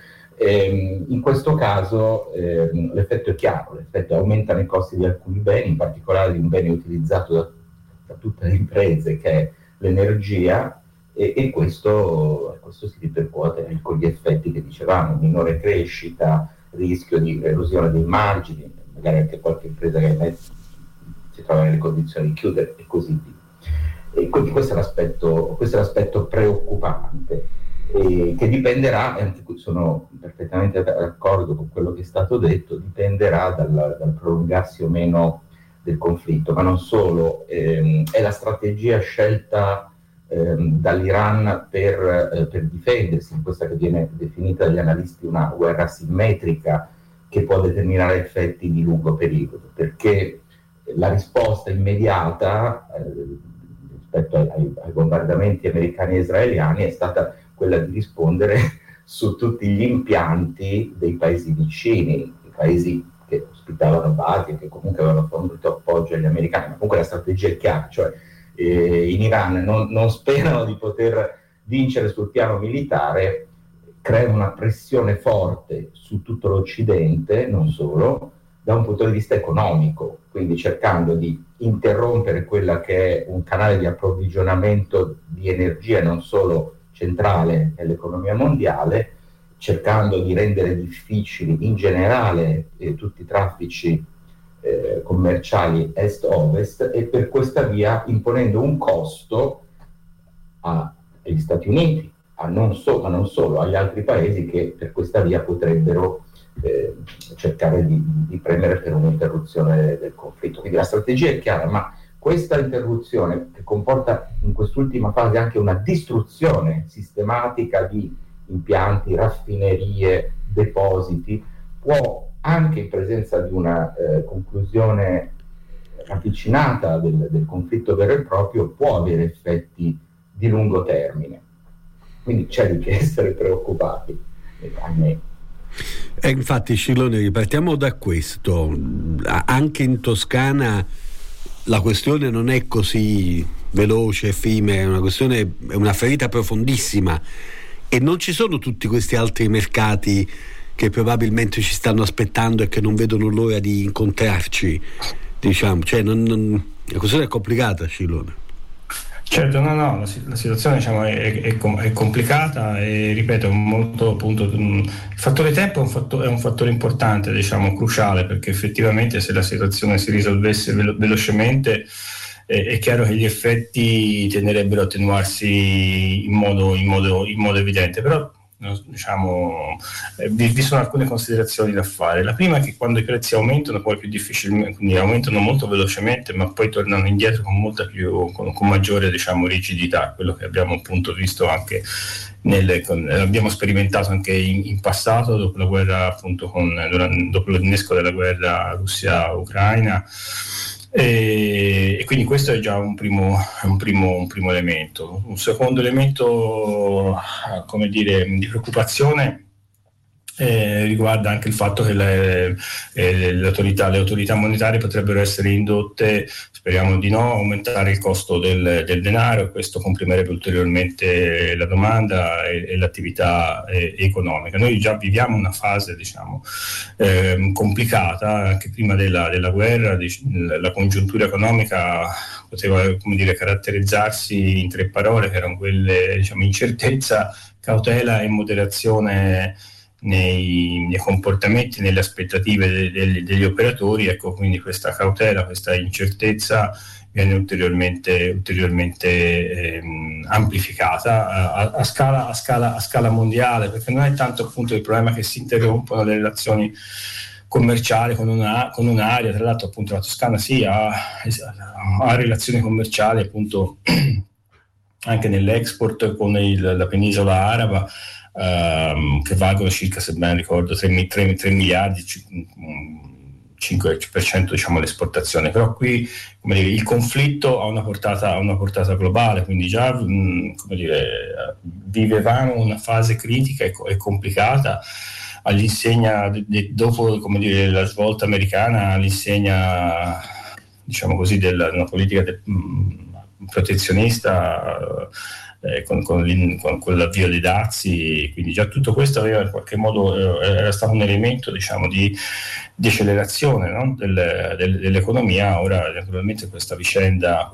in questo caso l'effetto è chiaro, l'effetto aumentano i costi di alcuni beni, in particolare di un bene utilizzato da tutte le imprese, che è l'energia, e questo si ripercuote con gli effetti che dicevamo: minore crescita, rischio di erosione dei margini, magari anche qualche impresa che si trova nelle condizioni di chiudere e così via. E quindi questo è l'aspetto preoccupante, che dipenderà, e sono perfettamente d'accordo con quello che è stato detto, dipenderà dal prolungarsi o meno del conflitto, ma non solo. È la strategia scelta dall'Iran per difendersi, in questa che viene definita dagli analisti una guerra asimmetrica, che può determinare effetti di lungo periodo, perché la risposta immediata rispetto ai bombardamenti americani e israeliani è stata quella di rispondere su tutti gli impianti dei paesi vicini, i paesi che ospitavano basi e che comunque avevano fornito appoggio agli americani. Ma comunque la strategia è chiara, cioè in Iran non sperano di poter vincere sul piano militare, creano una pressione forte su tutto l'Occidente, non solo, da un punto di vista economico, quindi cercando di interrompere quella che è un canale di approvvigionamento di energia non solo centrale nell'economia mondiale, cercando di rendere difficili in generale tutti i traffici commerciali est-ovest, e per questa via imponendo un costo agli Stati Uniti, ma non solo, agli altri paesi che per questa via potrebbero cercare di premere per un'interruzione del conflitto. Quindi la strategia è chiara, ma questa interruzione, che comporta in quest'ultima fase anche una distruzione sistematica di impianti, raffinerie, depositi, può, anche in presenza di una conclusione avvicinata del conflitto vero e proprio, può avere effetti di lungo termine. Quindi c'è di che essere preoccupati. E infatti, Scilone, ripartiamo da questo. Anche in Toscana la questione non è così veloce, effimera, è una ferita profondissima, e non ci sono tutti questi altri mercati che probabilmente ci stanno aspettando e che non vedono l'ora di incontrarci, diciamo. Cioè la questione è complicata, Scilone. Certo, la situazione, diciamo, è complicata, e ripeto, molto, appunto, il fattore tempo è un fattore importante, diciamo, cruciale, perché effettivamente se la situazione si risolvesse velocemente è chiaro che gli effetti tenderebbero a attenuarsi in modo evidente, però diciamo, vi sono alcune considerazioni da fare. La prima è che quando i prezzi aumentano, poi più difficilmente, quindi aumentano molto velocemente, ma poi tornano indietro con maggiore, diciamo, rigidità, quello che abbiamo appunto visto anche abbiamo sperimentato anche in passato, dopo la guerra, appunto, dopo l'innesco della guerra Russia-Ucraina. E quindi questo è già un primo elemento. Un secondo elemento, come dire, di preoccupazione riguarda anche il fatto che le autorità monetarie potrebbero essere indotte, speriamo di no, a aumentare il costo del denaro, e questo comprimerebbe ulteriormente la domanda e l'attività economica. Noi già viviamo una fase, diciamo, complicata. Anche prima della guerra la congiuntura economica poteva, come dire, caratterizzarsi in 3 parole, che erano quelle, diciamo, incertezza, cautela e moderazione nei comportamenti, nelle aspettative degli operatori. Ecco, quindi questa cautela, questa incertezza viene ulteriormente amplificata a scala mondiale, perché non è tanto, appunto, il problema che si interrompono le relazioni commerciali con un'area. Tra l'altro, appunto, la Toscana ha relazioni commerciali, appunto, anche nell'export con la penisola araba, che valgono circa, se ben ricordo, 3 miliardi, 5%, diciamo, l'esportazione. Però qui, come dire, il conflitto ha una portata globale, quindi già, come dire, vivevamo una fase critica e complicata, all'insegna dopo, come dire, la svolta americana, all'insegna, diciamo così, una politica protezionista, con l'avvio dei dazi. Quindi già tutto questo aveva, in qualche modo, era stato un elemento, diciamo, di accelerazione, no? dell'economia. Ora, naturalmente, questa vicenda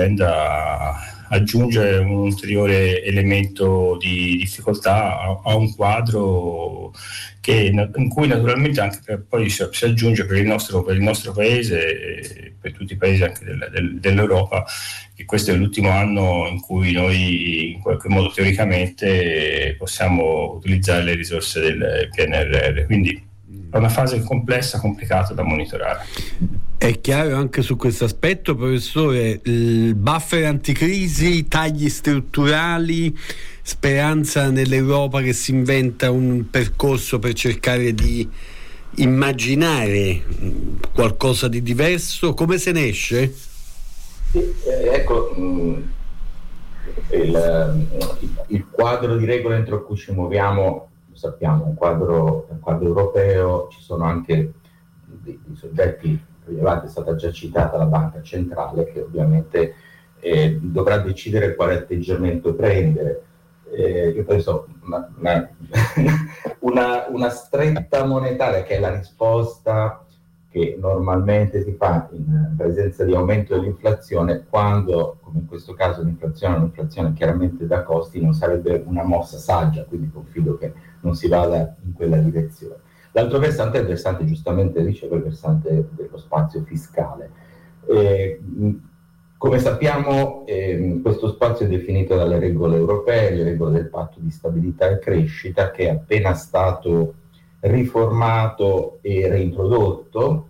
aggiunge un ulteriore elemento di difficoltà a un quadro in cui, naturalmente, anche poi si aggiunge per il nostro paese e per tutti i paesi anche dell'Europa, che questo è l'ultimo anno in cui noi, in qualche modo, teoricamente possiamo utilizzare le risorse del PNRR. Quindi è una fase complessa, complicata da monitorare. È chiaro anche su questo aspetto, professore, il buffer anticrisi, tagli strutturali, speranza nell'Europa che si inventa un percorso per cercare di immaginare qualcosa di diverso. Come se ne esce? Ecco, il quadro di regole entro cui ci muoviamo, lo sappiamo, un quadro europeo. Ci sono anche dei soggetti rilevanti. È stata già citata la Banca Centrale, che ovviamente dovrà decidere quale atteggiamento prendere. Io penso una stretta monetaria, che è la risposta che normalmente si fa in presenza di aumento dell'inflazione, quando, come in questo caso, l'inflazione è un'inflazione chiaramente da costi, non sarebbe una mossa saggia. Quindi confido che non si vada in quella direzione. L'altro versante è il versante, giustamente dicevo, il versante dello spazio fiscale. Come sappiamo, questo spazio è definito dalle regole europee, le regole del patto di stabilità e crescita, che è appena stato riformato e reintrodotto,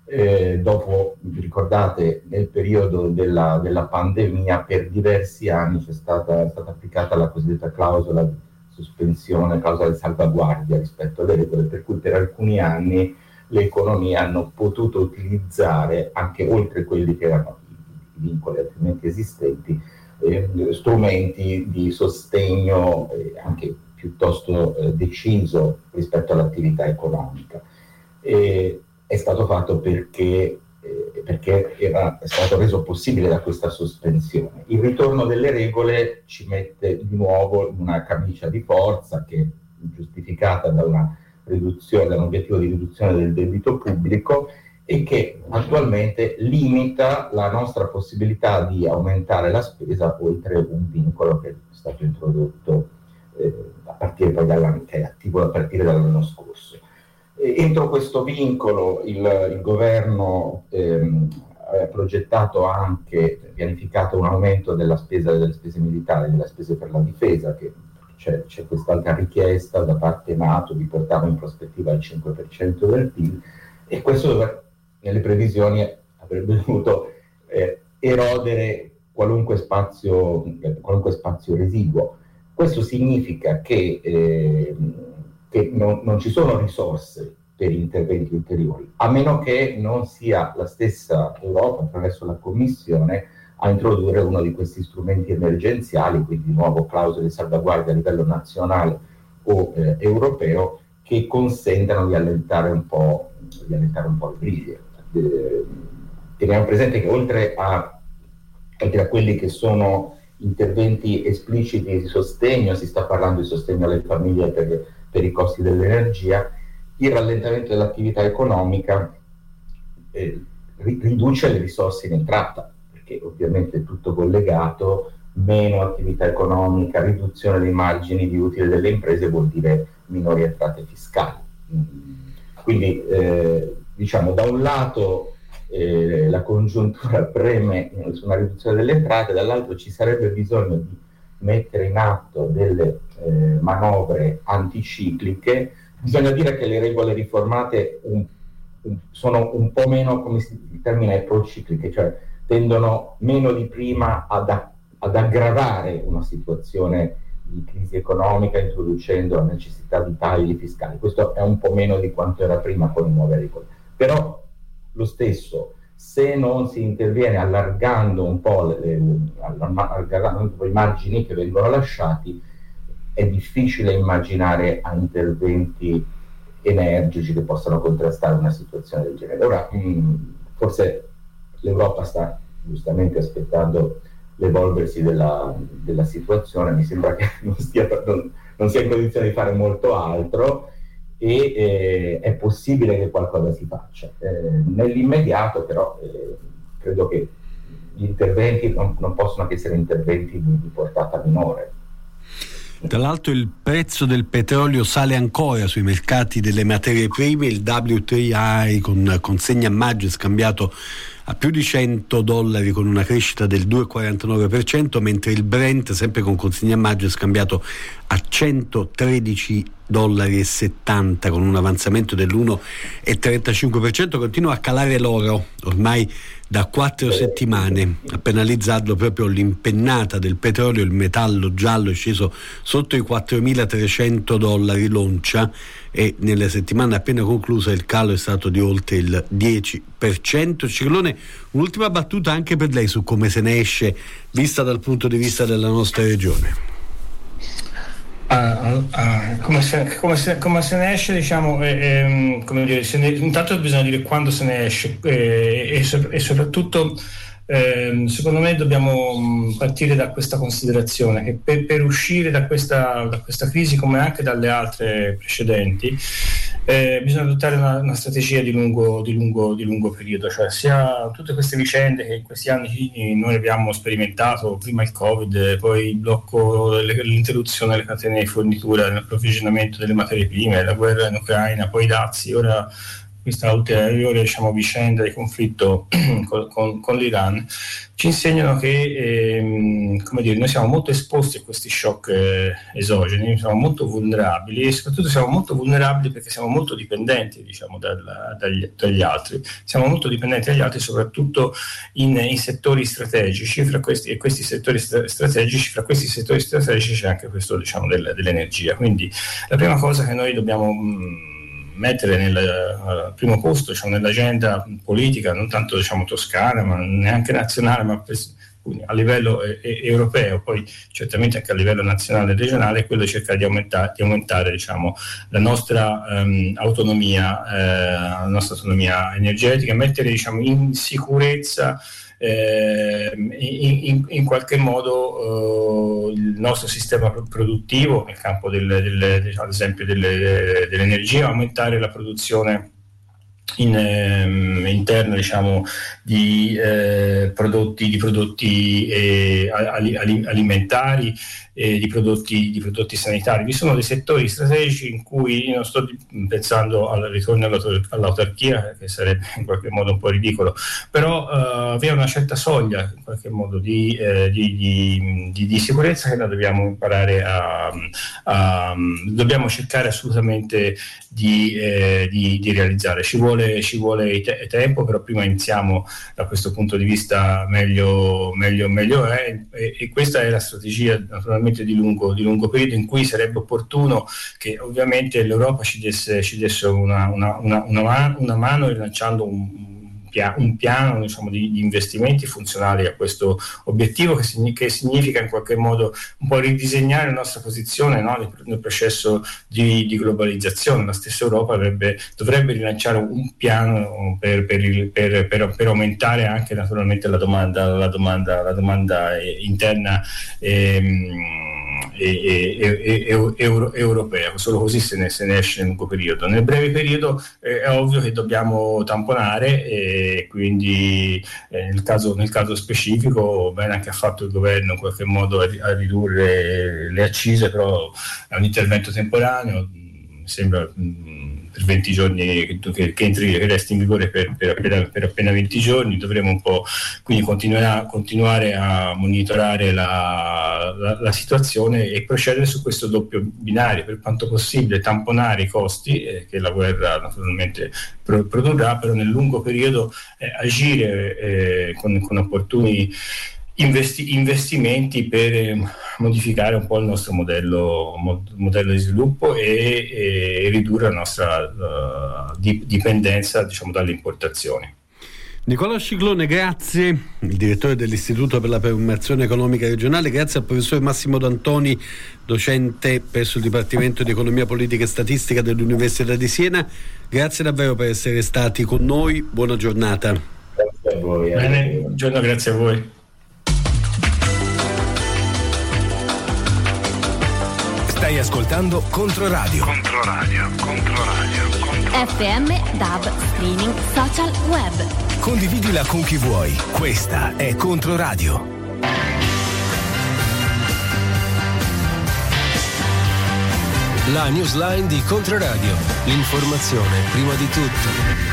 Dopo, ricordate, nel periodo della pandemia per diversi anni è stata applicata la cosiddetta clausola di sospensione, clausola di salvaguardia rispetto alle regole, per cui per alcuni anni le economie hanno potuto utilizzare, anche oltre quelli che erano i vincoli altrimenti esistenti, strumenti di sostegno anche piuttosto deciso rispetto all'attività economica. È stato fatto perché è stato reso possibile da questa sospensione. Il ritorno delle regole ci mette di nuovo in una camicia di forza che è giustificata da un obiettivo di riduzione del debito pubblico e che attualmente limita la nostra possibilità di aumentare la spesa oltre un vincolo che è stato introdotto a partire poi che è attivo a partire dall'anno scorso. Entro questo vincolo il governo ha progettato anche, pianificato un aumento delle spese militari, delle spese per la difesa, che c'è quest'altra richiesta da parte NATO di portarlo in prospettiva al 5% del PIL, e questo nelle previsioni avrebbe dovuto erodere qualunque spazio residuo. Questo significa che non ci sono risorse per interventi ulteriori, a meno che non sia la stessa Europa, attraverso la Commissione, a introdurre uno di questi strumenti emergenziali, quindi di nuovo clausole di salvaguardia a livello nazionale o europeo, che consentano di allentare un po' le briglie. Teniamo presente che oltre a quelli che sono interventi espliciti di sostegno, si sta parlando di sostegno alle famiglie per i costi dell'energia, il rallentamento dell'attività economica riduce le risorse in entrata, perché ovviamente è tutto collegato, meno attività economica, riduzione dei margini di utile delle imprese vuol dire minori entrate fiscali. Quindi diciamo, da un lato la congiuntura preme su una riduzione delle entrate, dall'altro ci sarebbe bisogno di mettere in atto delle manovre anticicliche. Bisogna dire che le regole riformate sono un po' meno, come il termine è, procicliche, cioè tendono meno di prima ad aggravare una situazione di crisi economica, introducendo la necessità di tagli fiscali. Questo è un po' meno di quanto era prima con le nuove regole. Però lo stesso, se non si interviene allargando un po' i margini che vengono lasciati, è difficile immaginare a interventi energici che possano contrastare una situazione del genere. Ora, forse l'Europa sta giustamente aspettando l'evolversi della situazione, mi sembra che non sia in condizione di fare molto altro, e è possibile che qualcosa si faccia. Nell'immediato però credo che gli interventi non possono che essere interventi di portata minore. Tra l'altro il prezzo del petrolio sale ancora sui mercati delle materie prime, il WTI con consegna a maggio è scambiato a più di $100 con una crescita del 2,49%, mentre il Brent, sempre con consegna a maggio, è scambiato a $113,70 con un avanzamento dell'1,35%. Continua a calare l'oro ormai da 4 settimane, a penalizzarlo proprio l'impennata del petrolio. Il metallo giallo è sceso sotto i $4.300 l'oncia, e nelle settimane appena concluse il calo è stato di oltre il 10%. Ciclone, un'ultima battuta anche per lei su come se ne esce, vista dal punto di vista della nostra regione. Come se ne esce, diciamo, come dire, intanto bisogna dire quando se ne esce, e soprattutto secondo me dobbiamo partire da questa considerazione che per uscire da questa crisi, come anche dalle altre precedenti, bisogna adottare una strategia di lungo periodo, cioè sia tutte queste vicende che in questi anni noi abbiamo sperimentato, prima il Covid, poi il blocco, l'interruzione delle catene di fornitura, l'approvvigionamento delle materie prime, la guerra in Ucraina, poi i dazi, ora questa ulteriore vicenda di conflitto con l'Iran, ci insegnano che noi siamo molto esposti a questi shock esogeni, siamo molto vulnerabili e soprattutto siamo molto vulnerabili perché siamo molto dipendenti dagli altri. Siamo molto dipendenti dagli altri soprattutto in settori strategici, fra questi settori strategici c'è anche questo dell'energia. Quindi la prima cosa che noi dobbiamo mettere al primo posto nell'agenda politica, non tanto toscana, ma neanche nazionale, ma a livello europeo, poi certamente anche a livello nazionale e regionale, è quello di cercare di aumentare la nostra autonomia energetica, mettere in sicurezza in qualche modo il nostro sistema produttivo nel campo ad esempio dell'energia, aumentare la produzione interna di prodotti alimentari, di prodotti sanitari. Vi sono dei settori strategici in cui io non sto pensando al ritorno all'autarchia, che sarebbe in qualche modo un po' ridicolo, però vi è una certa soglia in qualche modo di sicurezza che noi dobbiamo imparare dobbiamo cercare assolutamente di realizzare. Ci vuole tempo, però prima iniziamo da questo punto di vista meglio è, e questa è la strategia naturalmente di lungo periodo, in cui sarebbe opportuno che ovviamente l'Europa ci desse una mano, rilanciando un piano di investimenti funzionali a questo obiettivo, che significa in qualche modo un po' ridisegnare la nostra posizione nel processo di globalizzazione. La stessa Europa dovrebbe rilanciare un piano per aumentare anche naturalmente la domanda interna europea. Solo così se ne esce nel lungo periodo. Nel breve periodo è ovvio che dobbiamo tamponare, e quindi nel caso specifico bene anche ha fatto il governo in qualche modo a ridurre le accise, però è un intervento temporaneo, sembra per 20 giorni che resti in vigore per appena 20 giorni. Dovremo un po' quindi continuare a monitorare la situazione e procedere su questo doppio binario, per quanto possibile tamponare i costi che la guerra naturalmente produrrà, però nel lungo periodo agire con opportuni investimenti per modificare un po' il nostro modello di sviluppo e ridurre la nostra dipendenza dalle importazioni. Nicola Sciclone, grazie, il direttore dell'Istituto per la Programmazione Economica Regionale. Grazie al professor Massimo D'Antoni, docente presso il Dipartimento di Economia Politica e Statistica dell'Università di Siena. Grazie davvero per essere stati con noi, buona giornata. Grazie a voi. Bene, buongiorno, grazie a voi. Stai ascoltando Controradio. FM, DAB, streaming, social, web. Condividila con chi vuoi. Questa è Controradio. La newsline di Controradio. L'informazione prima di tutto.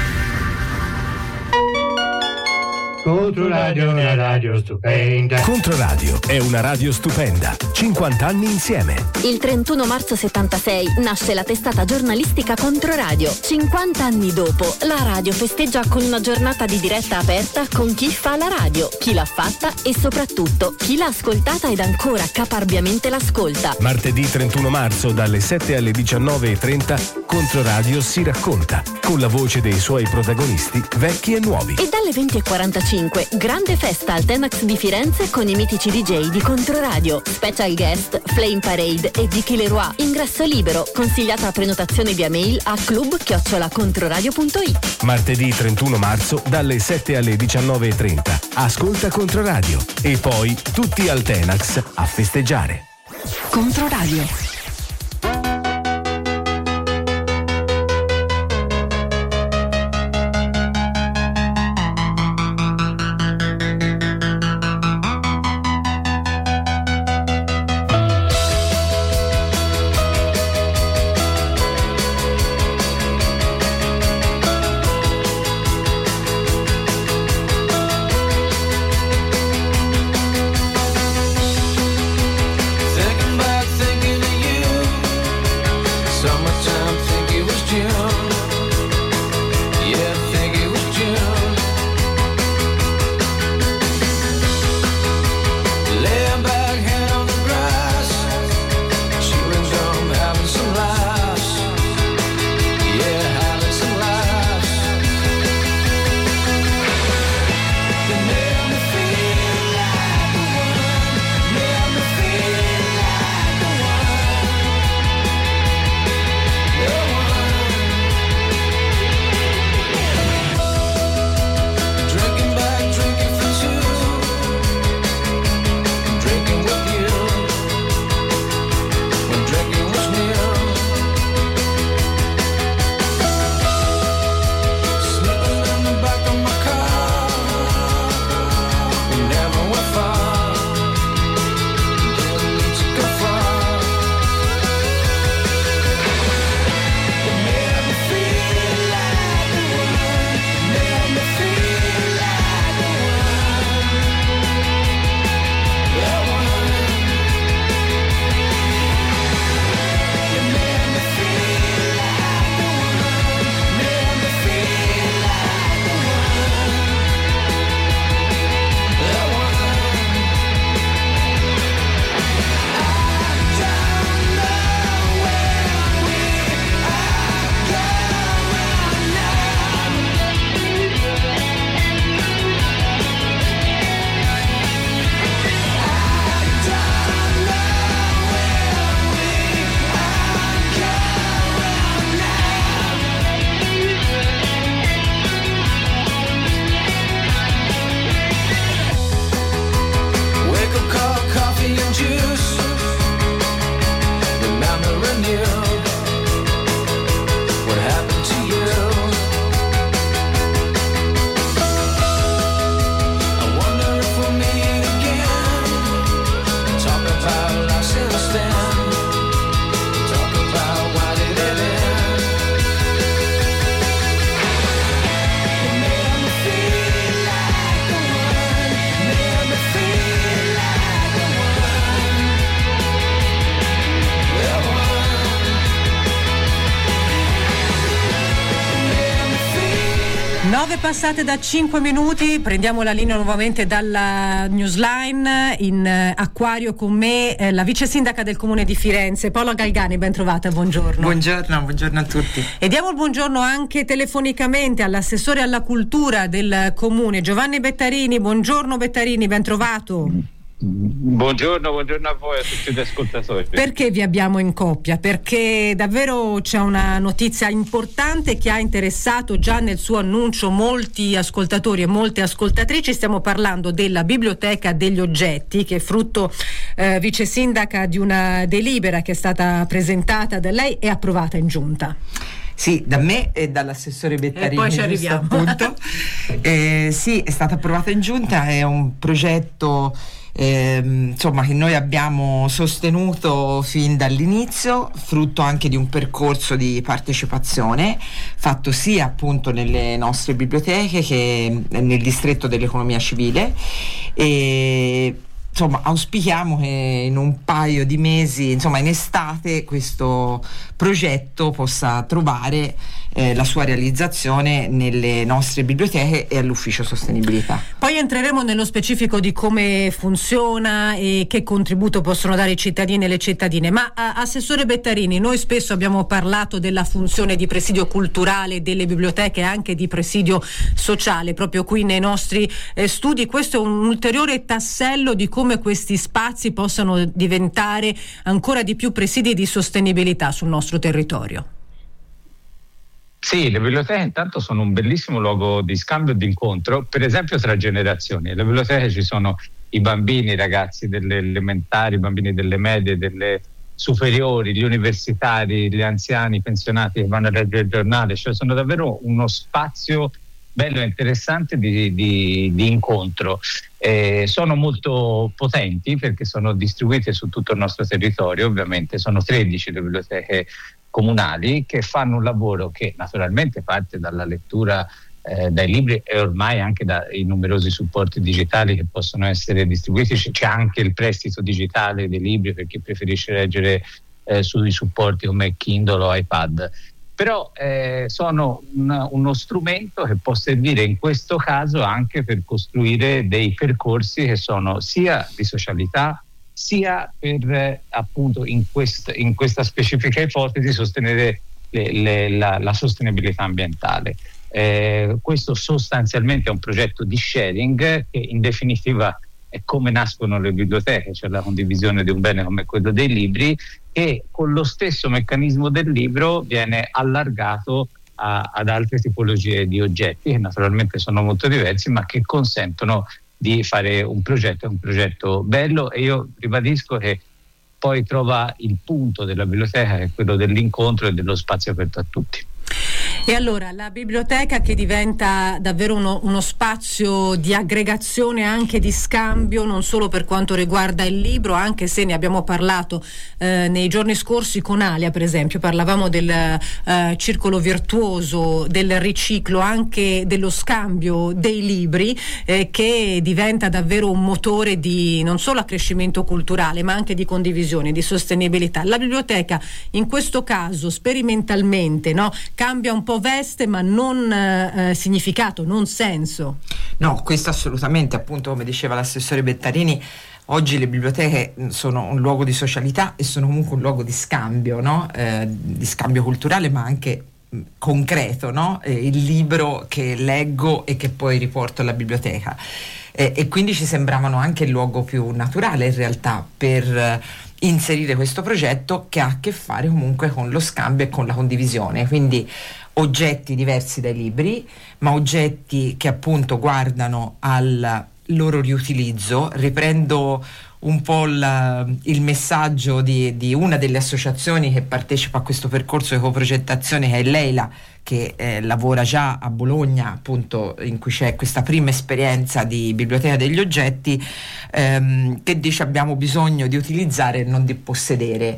Controradio è una radio stupenda. Controradio è una radio stupenda. 50 anni insieme. Il 31 marzo 76 nasce la testata giornalistica Controradio. 50 anni dopo, la radio festeggia con una giornata di diretta aperta con chi fa la radio, chi l'ha fatta e soprattutto chi l'ha ascoltata ed ancora caparbiamente l'ascolta. Martedì 31 marzo dalle 7 alle 19:30 Controradio si racconta, con la voce dei suoi protagonisti vecchi e nuovi. E dalle 20:45 grande festa al Tenax di Firenze con i mitici DJ di Controradio. Special guest, Flame Parade e Vicky Leroy. Ingresso libero, consigliata prenotazione via mail a club@controradio.it. Martedì 31 marzo dalle 7 alle 19:30. Ascolta Controradio e poi tutti al Tenax a festeggiare. Controradio. Summertime, think it was June. Yeah, I think it was June. Laying back, hand on the grass, chewing gum, having some laughs. Yeah, having some laughs. They made me feel like the one. Made me feel like the one. The one. Drinking back, drinking for two. Drinking with you. When drinking was new. Slipping in the back of my car. We never went far. Didn't need to go far. It made me feel like the one. Made me feel like the one. The one. It made me feel like the one. Made me feel like the one. The one. Wake up, call, coffee and juice. Remembering you. What happened to you? I wonder if we'll meet again. Talk about life since then. Talk about why did it end? It made me feel like the one. Made me feel like the one. The one. Made me feel. 9 passate da 5 minuti, prendiamo la linea nuovamente dalla Newsline. In acquario con me la vice sindaca del comune di Firenze, Paola Galgani, ben trovata, buongiorno. Buongiorno a tutti. E diamo il buongiorno anche telefonicamente all'assessore alla cultura del comune, Giovanni Bettarini. Buongiorno Bettarini, ben trovato. Buongiorno a voi e a tutti gli ascoltatori. Perché vi abbiamo in coppia? Perché davvero c'è una notizia importante che ha interessato già nel suo annuncio molti ascoltatori e molte ascoltatrici. Stiamo parlando della biblioteca degli oggetti, che è frutto, vice sindaca, di una delibera che è stata presentata da lei e approvata in giunta. Sì, da me e dall'assessore Bettarini. E poi ci arriviamo. Appunto. Sì, è stata approvata in giunta, è un progetto insomma, che noi abbiamo sostenuto fin dall'inizio, frutto anche di un percorso di partecipazione fatto sia appunto nelle nostre biblioteche che nel distretto dell'economia civile, e insomma auspichiamo che in un paio di mesi, insomma in estate, questo progetto possa trovare la sua realizzazione nelle nostre biblioteche e all'ufficio sostenibilità. Poi entreremo nello specifico di come funziona e che contributo possono dare i cittadini e le cittadine, ma assessore Bettarini, noi spesso abbiamo parlato della funzione di presidio culturale delle biblioteche e anche di presidio sociale proprio qui nei nostri studi. Questo è un ulteriore tassello di come questi spazi possano diventare ancora di più presidi di sostenibilità sul nostro territorio. Sì, le biblioteche intanto sono un bellissimo luogo di scambio e di incontro, per esempio tra generazioni. Alle biblioteche ci sono i bambini, i ragazzi delle elementari, i bambini delle medie, delle superiori, gli universitari, gli anziani, i pensionati che vanno a leggere il giornale, cioè sono davvero uno spazio bello e interessante di incontro. Sono molto potenti perché sono distribuite su tutto il nostro territorio, ovviamente sono 13 le biblioteche comunali che fanno un lavoro che naturalmente parte dalla lettura dai libri e ormai anche dai numerosi supporti digitali che possono essere distribuiti. C'è anche il prestito digitale dei libri per chi preferisce leggere sui supporti come Kindle o iPad. Però sono uno strumento che può servire in questo caso anche per costruire dei percorsi che sono sia di socialità, sia per appunto in questa specifica ipotesi sostenere la sostenibilità ambientale. Questo sostanzialmente è un progetto di sharing che in definitiva è come nascono le biblioteche, cioè la condivisione di un bene come quello dei libri, e con lo stesso meccanismo del libro viene allargato ad altre tipologie di oggetti che naturalmente sono molto diversi, ma che consentono di fare un progetto bello. E io ribadisco che poi trova il punto della biblioteca, che è quello dell'incontro e dello spazio aperto a tutti. E allora la biblioteca che diventa davvero uno spazio di aggregazione, anche di scambio, non solo per quanto riguarda il libro, anche se ne abbiamo parlato nei giorni scorsi con Alia, per esempio, parlavamo del circolo virtuoso, del riciclo, anche dello scambio dei libri, che diventa davvero un motore di non solo accrescimento culturale, ma anche di condivisione, di sostenibilità. La biblioteca in questo caso sperimentalmente, no, cambia un po' veste, ma non significato, non senso. No, questo assolutamente, appunto, come diceva l'assessore Bettarini, oggi le biblioteche sono un luogo di socialità e sono comunque un luogo di scambio, no? Di scambio culturale, ma anche concreto, no? Il libro che leggo e che poi riporto alla biblioteca. E quindi ci sembravano anche il luogo più naturale in realtà per inserire questo progetto, che ha a che fare comunque con lo scambio e con la condivisione, quindi oggetti diversi dai libri, ma oggetti che appunto guardano al loro riutilizzo. Riprendo un po' il messaggio di una delle associazioni che partecipa a questo percorso di coprogettazione, che è Leila, che lavora già a Bologna, appunto, in cui c'è questa prima esperienza di biblioteca degli oggetti, che dice: abbiamo bisogno di utilizzare e non di possedere.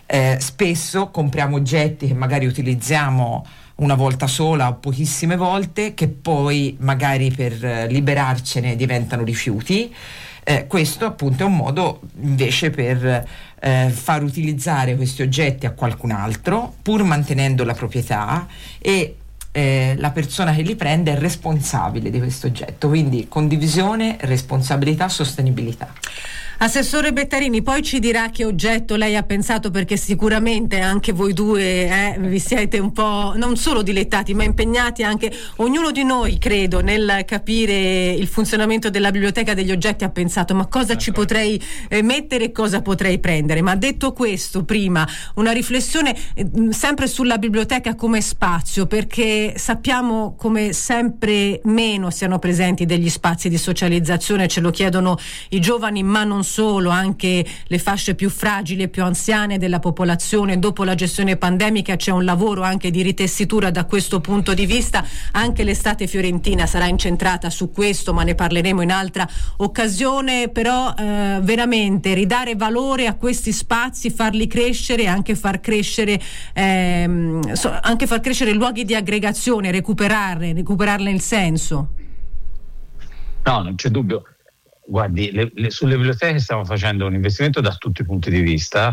Spesso compriamo oggetti che magari utilizziamo una volta sola o pochissime volte, che poi magari per liberarcene diventano rifiuti. Questo appunto è un modo invece per far utilizzare questi oggetti a qualcun altro, pur mantenendo la proprietà, e la persona che li prende è responsabile di questo oggetto. Quindi condivisione, responsabilità, sostenibilità. Assessore Bettarini, poi ci dirà che oggetto lei ha pensato, perché sicuramente anche voi due vi siete un po' non solo dilettati, ma impegnati anche, ognuno di noi credo, nel capire il funzionamento della biblioteca degli oggetti. Ha pensato: ma cosa ci potrei mettere e cosa potrei prendere? Ma detto questo, prima una riflessione sempre sulla biblioteca come spazio, perché sappiamo come sempre meno siano presenti degli spazi di socializzazione. Ce lo chiedono i giovani, ma non solo, anche le fasce più fragili e più anziane della popolazione. Dopo la gestione pandemica c'è un lavoro anche di ritessitura da questo punto di vista. Anche l'estate fiorentina sarà incentrata su questo, ma ne parleremo in altra occasione. Però veramente ridare valore a questi spazi, farli crescere, anche far crescere luoghi di aggregazione, recuperarne il senso. No, non c'è dubbio. Guardi, sulle biblioteche stiamo facendo un investimento da tutti i punti di vista,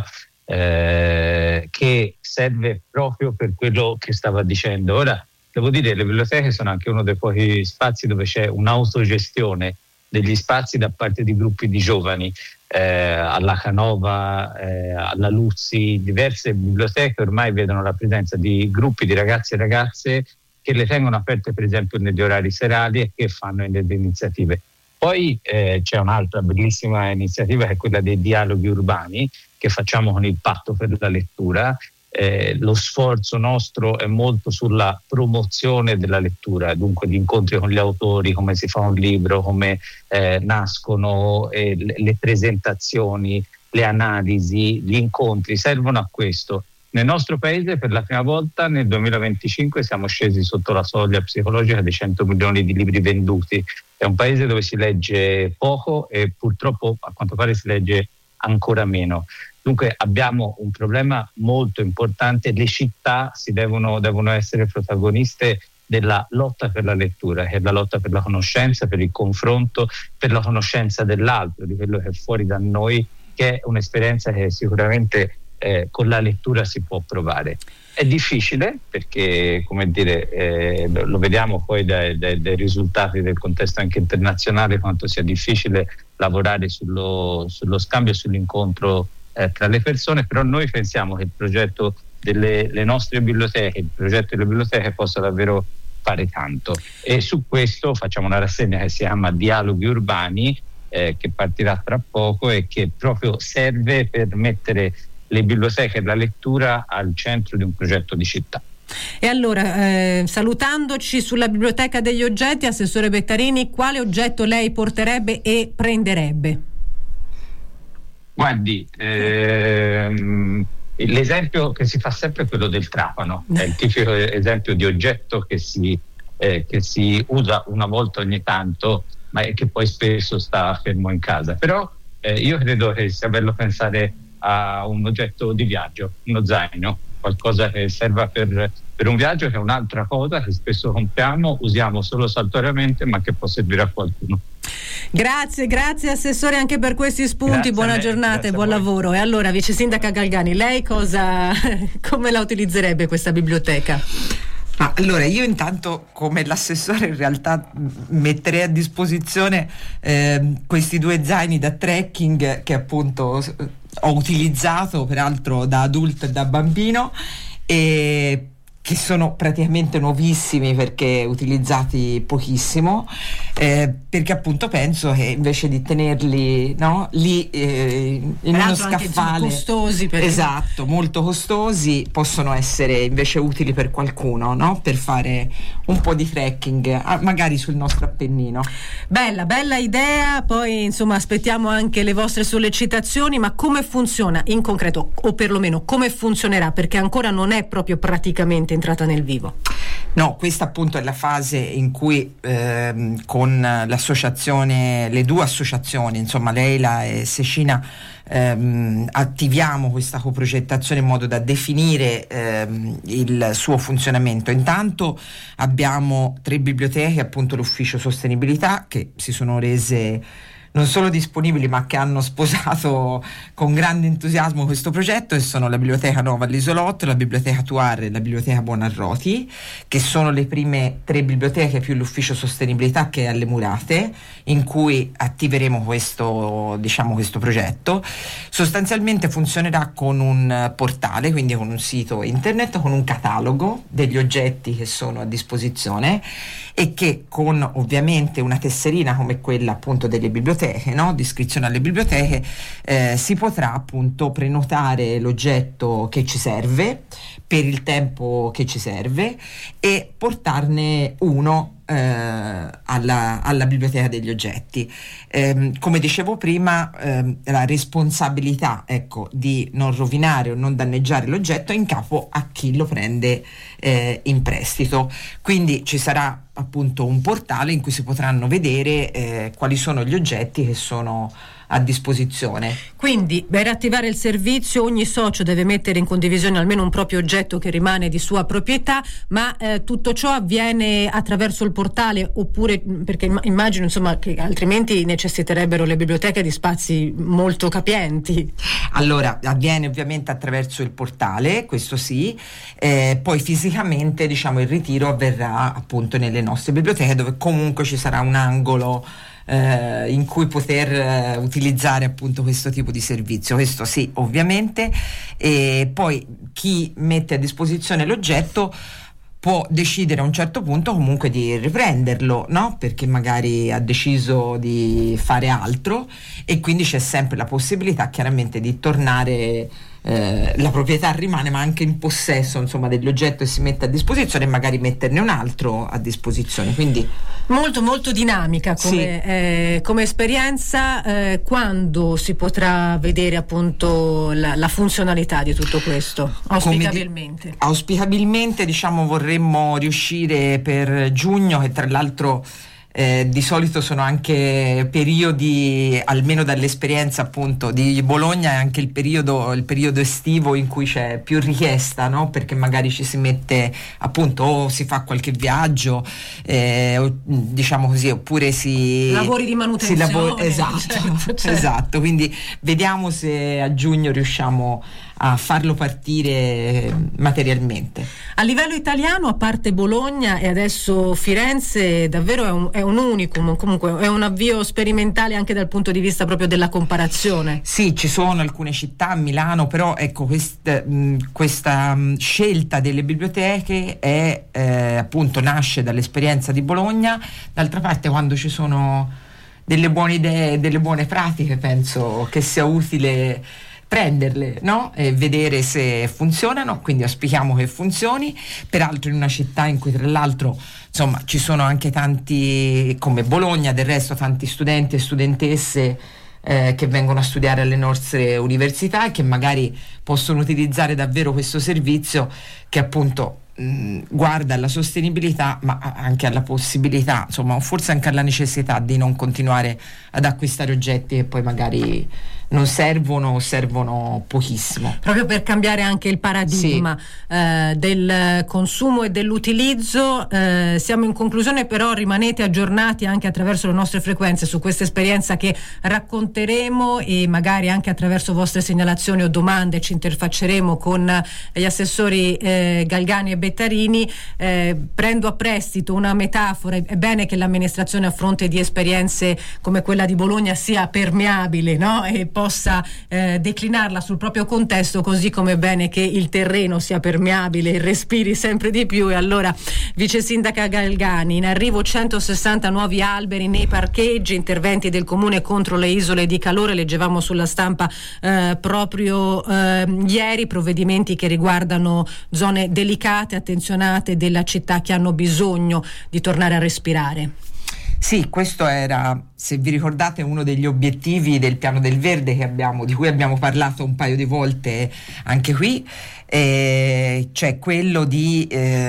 che serve proprio per quello che stava dicendo. Ora, devo dire, le biblioteche sono anche uno dei pochi spazi dove c'è un'autogestione degli spazi da parte di gruppi di giovani. Alla Canova, alla Luzzi, diverse biblioteche ormai vedono la presenza di gruppi di ragazzi e ragazze che le tengono aperte, per esempio, negli orari serali, e che fanno delle iniziative. Poi c'è un'altra bellissima iniziativa, che è quella dei dialoghi urbani che facciamo con il Patto per la lettura. Lo sforzo nostro è molto sulla promozione della lettura, dunque gli incontri con gli autori, come si fa un libro, come nascono le presentazioni, le analisi, gli incontri servono a questo. Nel nostro paese per la prima volta nel 2025 siamo scesi sotto la soglia psicologica dei 100 milioni di libri venduti. È un paese dove si legge poco e purtroppo a quanto pare si legge ancora meno. Dunque abbiamo un problema molto importante. Le città devono essere protagoniste della lotta per la lettura, che è la lotta per la conoscenza, per il confronto, per la conoscenza dell'altro, di quello che è fuori da noi, che è un'esperienza che sicuramente con la lettura si può provare. È difficile perché, come dire, lo vediamo poi dai risultati del contesto anche internazionale, quanto sia difficile lavorare sullo scambio e sull'incontro tra le persone, però noi pensiamo che il progetto delle nostre biblioteche, il progetto delle biblioteche possa davvero fare tanto, e su questo facciamo una rassegna che si chiama Dialoghi Urbani, che partirà tra poco e che proprio serve per mettere le biblioteche e la lettura al centro di un progetto di città. E allora, salutandoci sulla biblioteca degli oggetti, Assessore Bettarini, quale oggetto lei porterebbe e prenderebbe? Guardi, l'esempio che si fa sempre è quello del trapano, è il tipico esempio di oggetto che si usa una volta ogni tanto, ma che poi spesso sta fermo in casa. Però io credo che sia bello pensare a un oggetto di viaggio, uno zaino, qualcosa che serva per un viaggio, che è un'altra cosa che spesso compriamo, usiamo solo saltuariamente, ma che può servire a qualcuno. Grazie Assessore anche per questi spunti, Grazie buona giornata e buon lavoro. E allora, Vice Sindaca Galgani, lei come la utilizzerebbe questa biblioteca? Allora, io intanto come l'assessore in realtà metterei a disposizione questi 2 zaini da trekking che appunto ho utilizzato peraltro da adulto e da bambino, e che sono praticamente nuovissimi perché utilizzati pochissimo, perché appunto penso che invece di tenerli lì in uno scaffale, costosi esatto, molto costosi, possono essere invece utili per qualcuno, no? Per fare un po' di trekking magari sul nostro Appennino. Bella idea. Poi insomma aspettiamo anche le vostre sollecitazioni, ma come funziona in concreto, o perlomeno come funzionerà, perché ancora non è proprio praticamente entrata nel vivo? No, questa appunto è la fase in cui con l'associazione, le 2 associazioni, insomma Leila e Secina, attiviamo questa coprogettazione in modo da definire il suo funzionamento. Intanto abbiamo 3 biblioteche, appunto l'Ufficio Sostenibilità, che si sono rese non solo disponibili ma che hanno sposato con grande entusiasmo questo progetto, e sono la Biblioteca Nuova all'Isolotto, la Biblioteca Tuarre e la Biblioteca Buonarroti, che sono le prime 3 biblioteche più l'Ufficio Sostenibilità che è alle Murate, in cui attiveremo questo progetto. Sostanzialmente funzionerà con un portale, quindi con un sito internet, con un catalogo degli oggetti che sono a disposizione, e che con ovviamente una tesserina come quella appunto delle biblioteche, no? Di iscrizione alle biblioteche, si potrà appunto prenotare l'oggetto che ci serve per il tempo che ci serve e portarne uno alla biblioteca degli oggetti. Come dicevo prima, la responsabilità di non rovinare o non danneggiare l'oggetto è in capo a chi lo prende in prestito. Quindi ci sarà appunto un portale in cui si potranno vedere quali sono gli oggetti che sono a disposizione. Quindi per attivare il servizio ogni socio deve mettere in condivisione almeno un proprio oggetto che rimane di sua proprietà, ma tutto ciò avviene attraverso il portale, oppure, perché immagino insomma che altrimenti necessiterebbero le biblioteche di spazi molto capienti. Allora avviene ovviamente attraverso il portale, questo sì, poi fisicamente il ritiro avverrà appunto nelle nostre biblioteche, dove comunque ci sarà un angolo in cui poter utilizzare appunto questo tipo di servizio, questo sì ovviamente. E poi chi mette a disposizione l'oggetto può decidere a un certo punto comunque di riprenderlo, no? Perché magari ha deciso di fare altro, e quindi c'è sempre la possibilità chiaramente di tornare, la proprietà rimane ma anche in possesso dell'oggetto che si mette a disposizione, e magari metterne un altro a disposizione. Quindi molto molto dinamica come esperienza. Quando si potrà vedere appunto la funzionalità di tutto questo? Auspicabilmente vorremmo riuscire per giugno, che tra l'altro di solito sono anche periodi, almeno dall'esperienza appunto di Bologna, è anche il periodo estivo in cui c'è più richiesta, no? Perché magari ci si mette appunto, o si fa qualche viaggio, diciamo così, oppure si lavori di manutenzione. Esatto. Esatto, quindi vediamo se a giugno riusciamo a farlo partire materialmente. A livello italiano, a parte Bologna e adesso Firenze, davvero è un unicum, comunque è un avvio sperimentale anche dal punto di vista proprio della comparazione. Sì, ci sono alcune città, Milano, però ecco questa scelta delle biblioteche è appunto nasce dall'esperienza di Bologna. D'altra parte, quando ci sono delle buone idee, delle buone pratiche, penso che sia utile prenderle, no? E vedere se funzionano, quindi auspichiamo che funzioni, peraltro in una città in cui tra l'altro insomma ci sono anche tanti, come Bologna del resto, tanti studenti e studentesse che vengono a studiare alle nostre università e che magari possono utilizzare davvero questo servizio che appunto guarda alla sostenibilità, ma anche alla possibilità, insomma forse anche alla necessità di non continuare ad acquistare oggetti che poi magari non servono o servono pochissimo. Proprio per cambiare anche il paradigma del consumo e dell'utilizzo. Siamo in conclusione, però rimanete aggiornati anche attraverso le nostre frequenze su questa esperienza che racconteremo e magari anche attraverso vostre segnalazioni o domande ci interfacceremo con gli assessori Galgani e Bettarini. Prendo a prestito una metafora: è bene che l'amministrazione a fronte di esperienze come quella di Bologna sia permeabile, no? E possa declinarla sul proprio contesto, così come è bene che il terreno sia permeabile e respiri sempre di più. E allora, vice sindaca Galgani, in arrivo 160 nuovi alberi nei parcheggi, interventi del comune contro le isole di calore, leggevamo sulla stampa proprio ieri, provvedimenti che riguardano zone delicate, attenzionate della città che hanno bisogno di tornare a respirare. Sì, questo era, se vi ricordate, uno degli obiettivi del piano del verde di cui abbiamo parlato un paio di volte anche qui, cioè quello di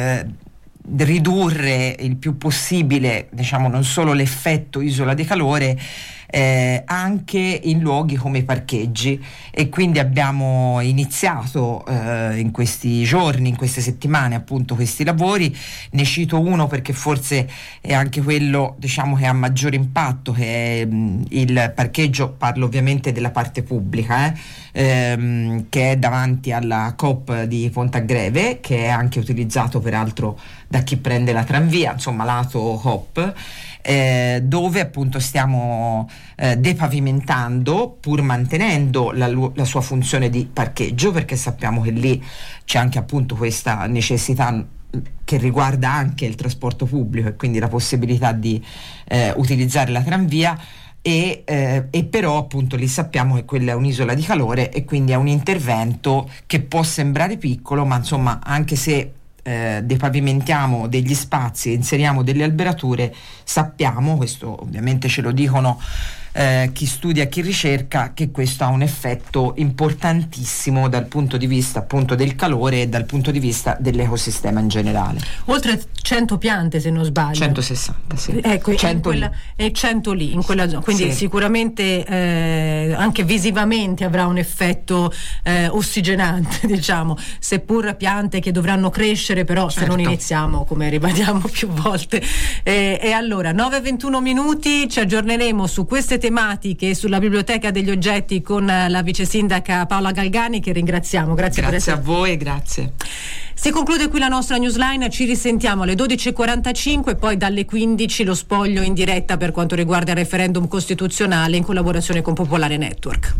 ridurre il più possibile, diciamo, non solo l'effetto isola di calore, anche in luoghi come i parcheggi, e quindi abbiamo iniziato in questi giorni, in queste settimane, appunto questi lavori. Ne cito uno perché forse è anche quello, diciamo, che ha maggiore impatto, che è il parcheggio, parlo ovviamente della parte pubblica, che è davanti alla Coop di Pontagreve, che è anche utilizzato peraltro da chi prende la tranvia, insomma lato Coop, dove appunto stiamo depavimentando, pur mantenendo la sua funzione di parcheggio, perché sappiamo che lì c'è anche appunto questa necessità che riguarda anche il trasporto pubblico e quindi la possibilità di utilizzare la tranvia. E però appunto lì sappiamo che quella è un'isola di calore e quindi è un intervento che può sembrare piccolo, ma insomma, anche se depavimentiamo degli spazi e inseriamo delle alberature, sappiamo, questo ovviamente ce lo dicono chi studia e chi ricerca, che questo ha un effetto importantissimo dal punto di vista appunto del calore e dal punto di vista dell'ecosistema in generale. Oltre 100 piante, se non sbaglio. 160, sì. Ecco, 100 e 100 lì, in quella zona. Quindi sì, sicuramente anche visivamente avrà un effetto ossigenante, diciamo, seppur piante che dovranno crescere, però se non iniziamo, come ribadiamo più volte. E allora, 9:21 minuti, ci aggiorneremo su queste tematiche, sulla biblioteca degli oggetti, con la vice sindaca Paola Galgani, che ringraziamo. Grazie a voi, grazie. Si conclude qui la nostra newsline, ci risentiamo alle 12:45, poi dalle 15 lo spoglio in diretta per quanto riguarda il referendum costituzionale in collaborazione con Popolare Network.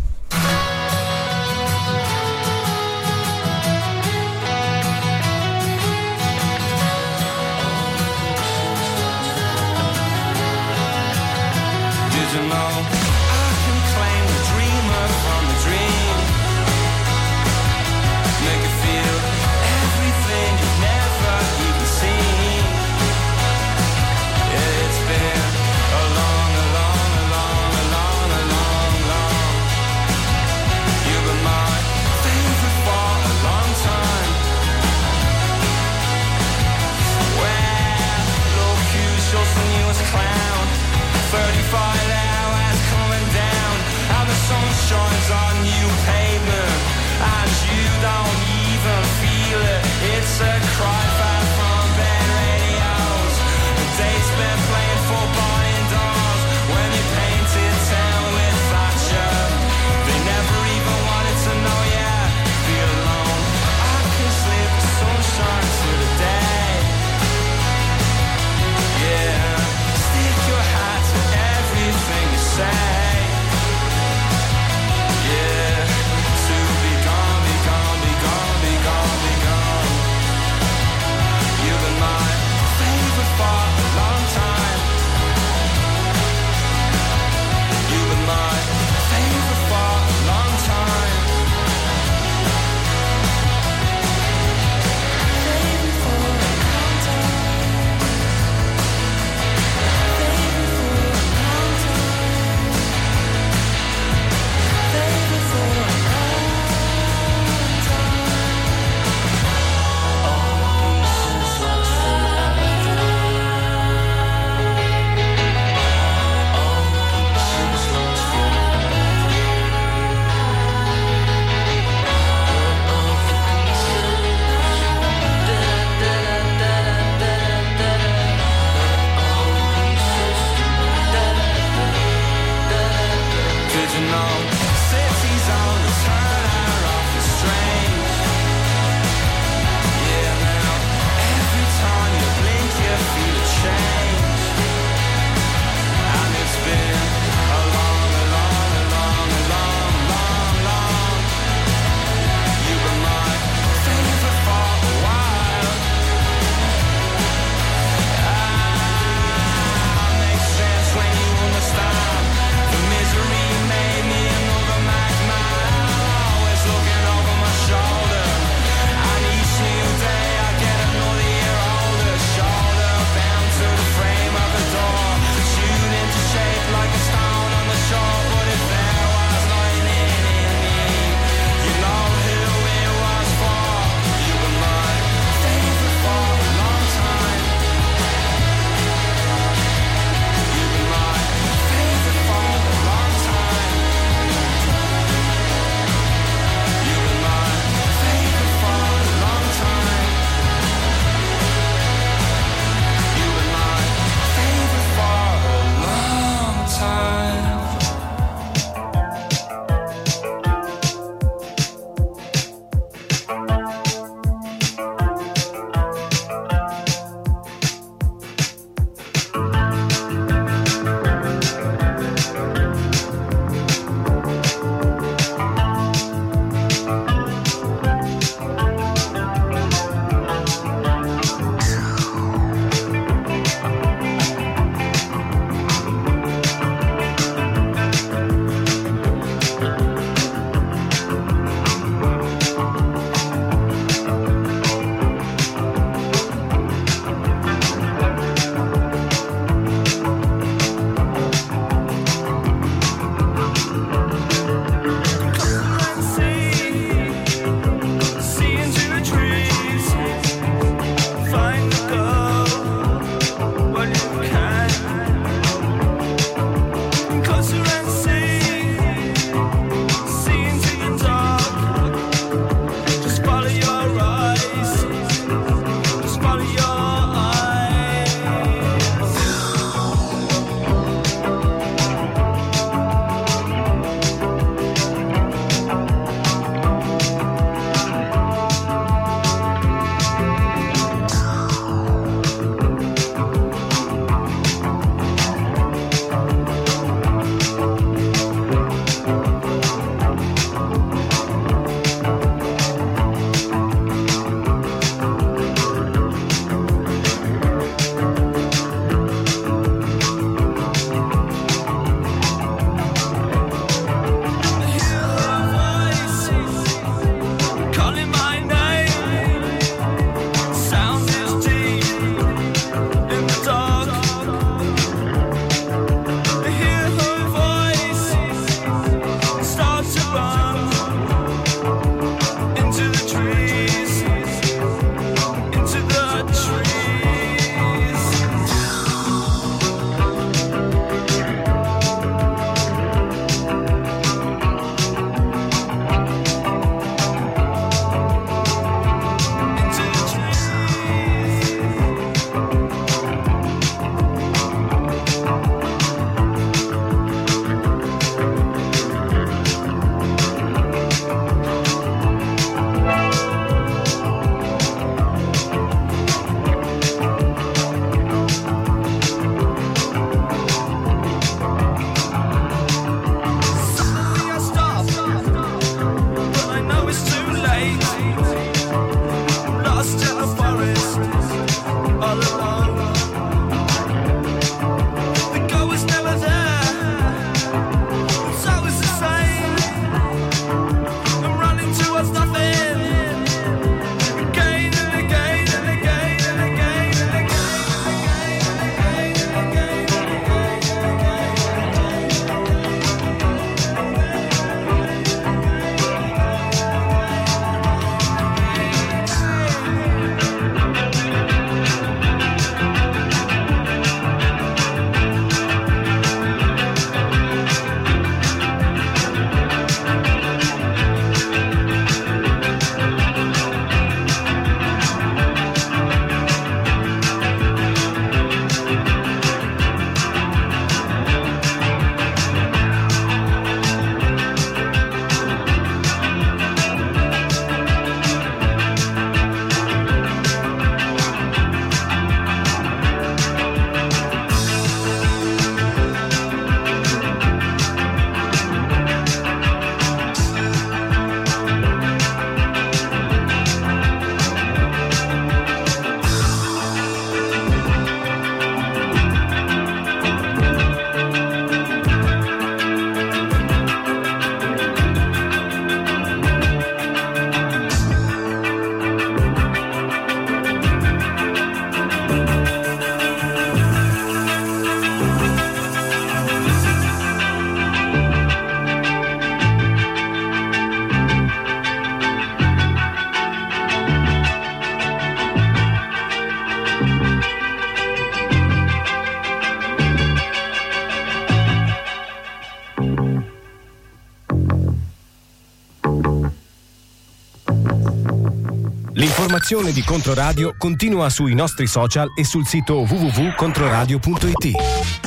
L'informazione di Controradio continua sui nostri social e sul sito www.controradio.it.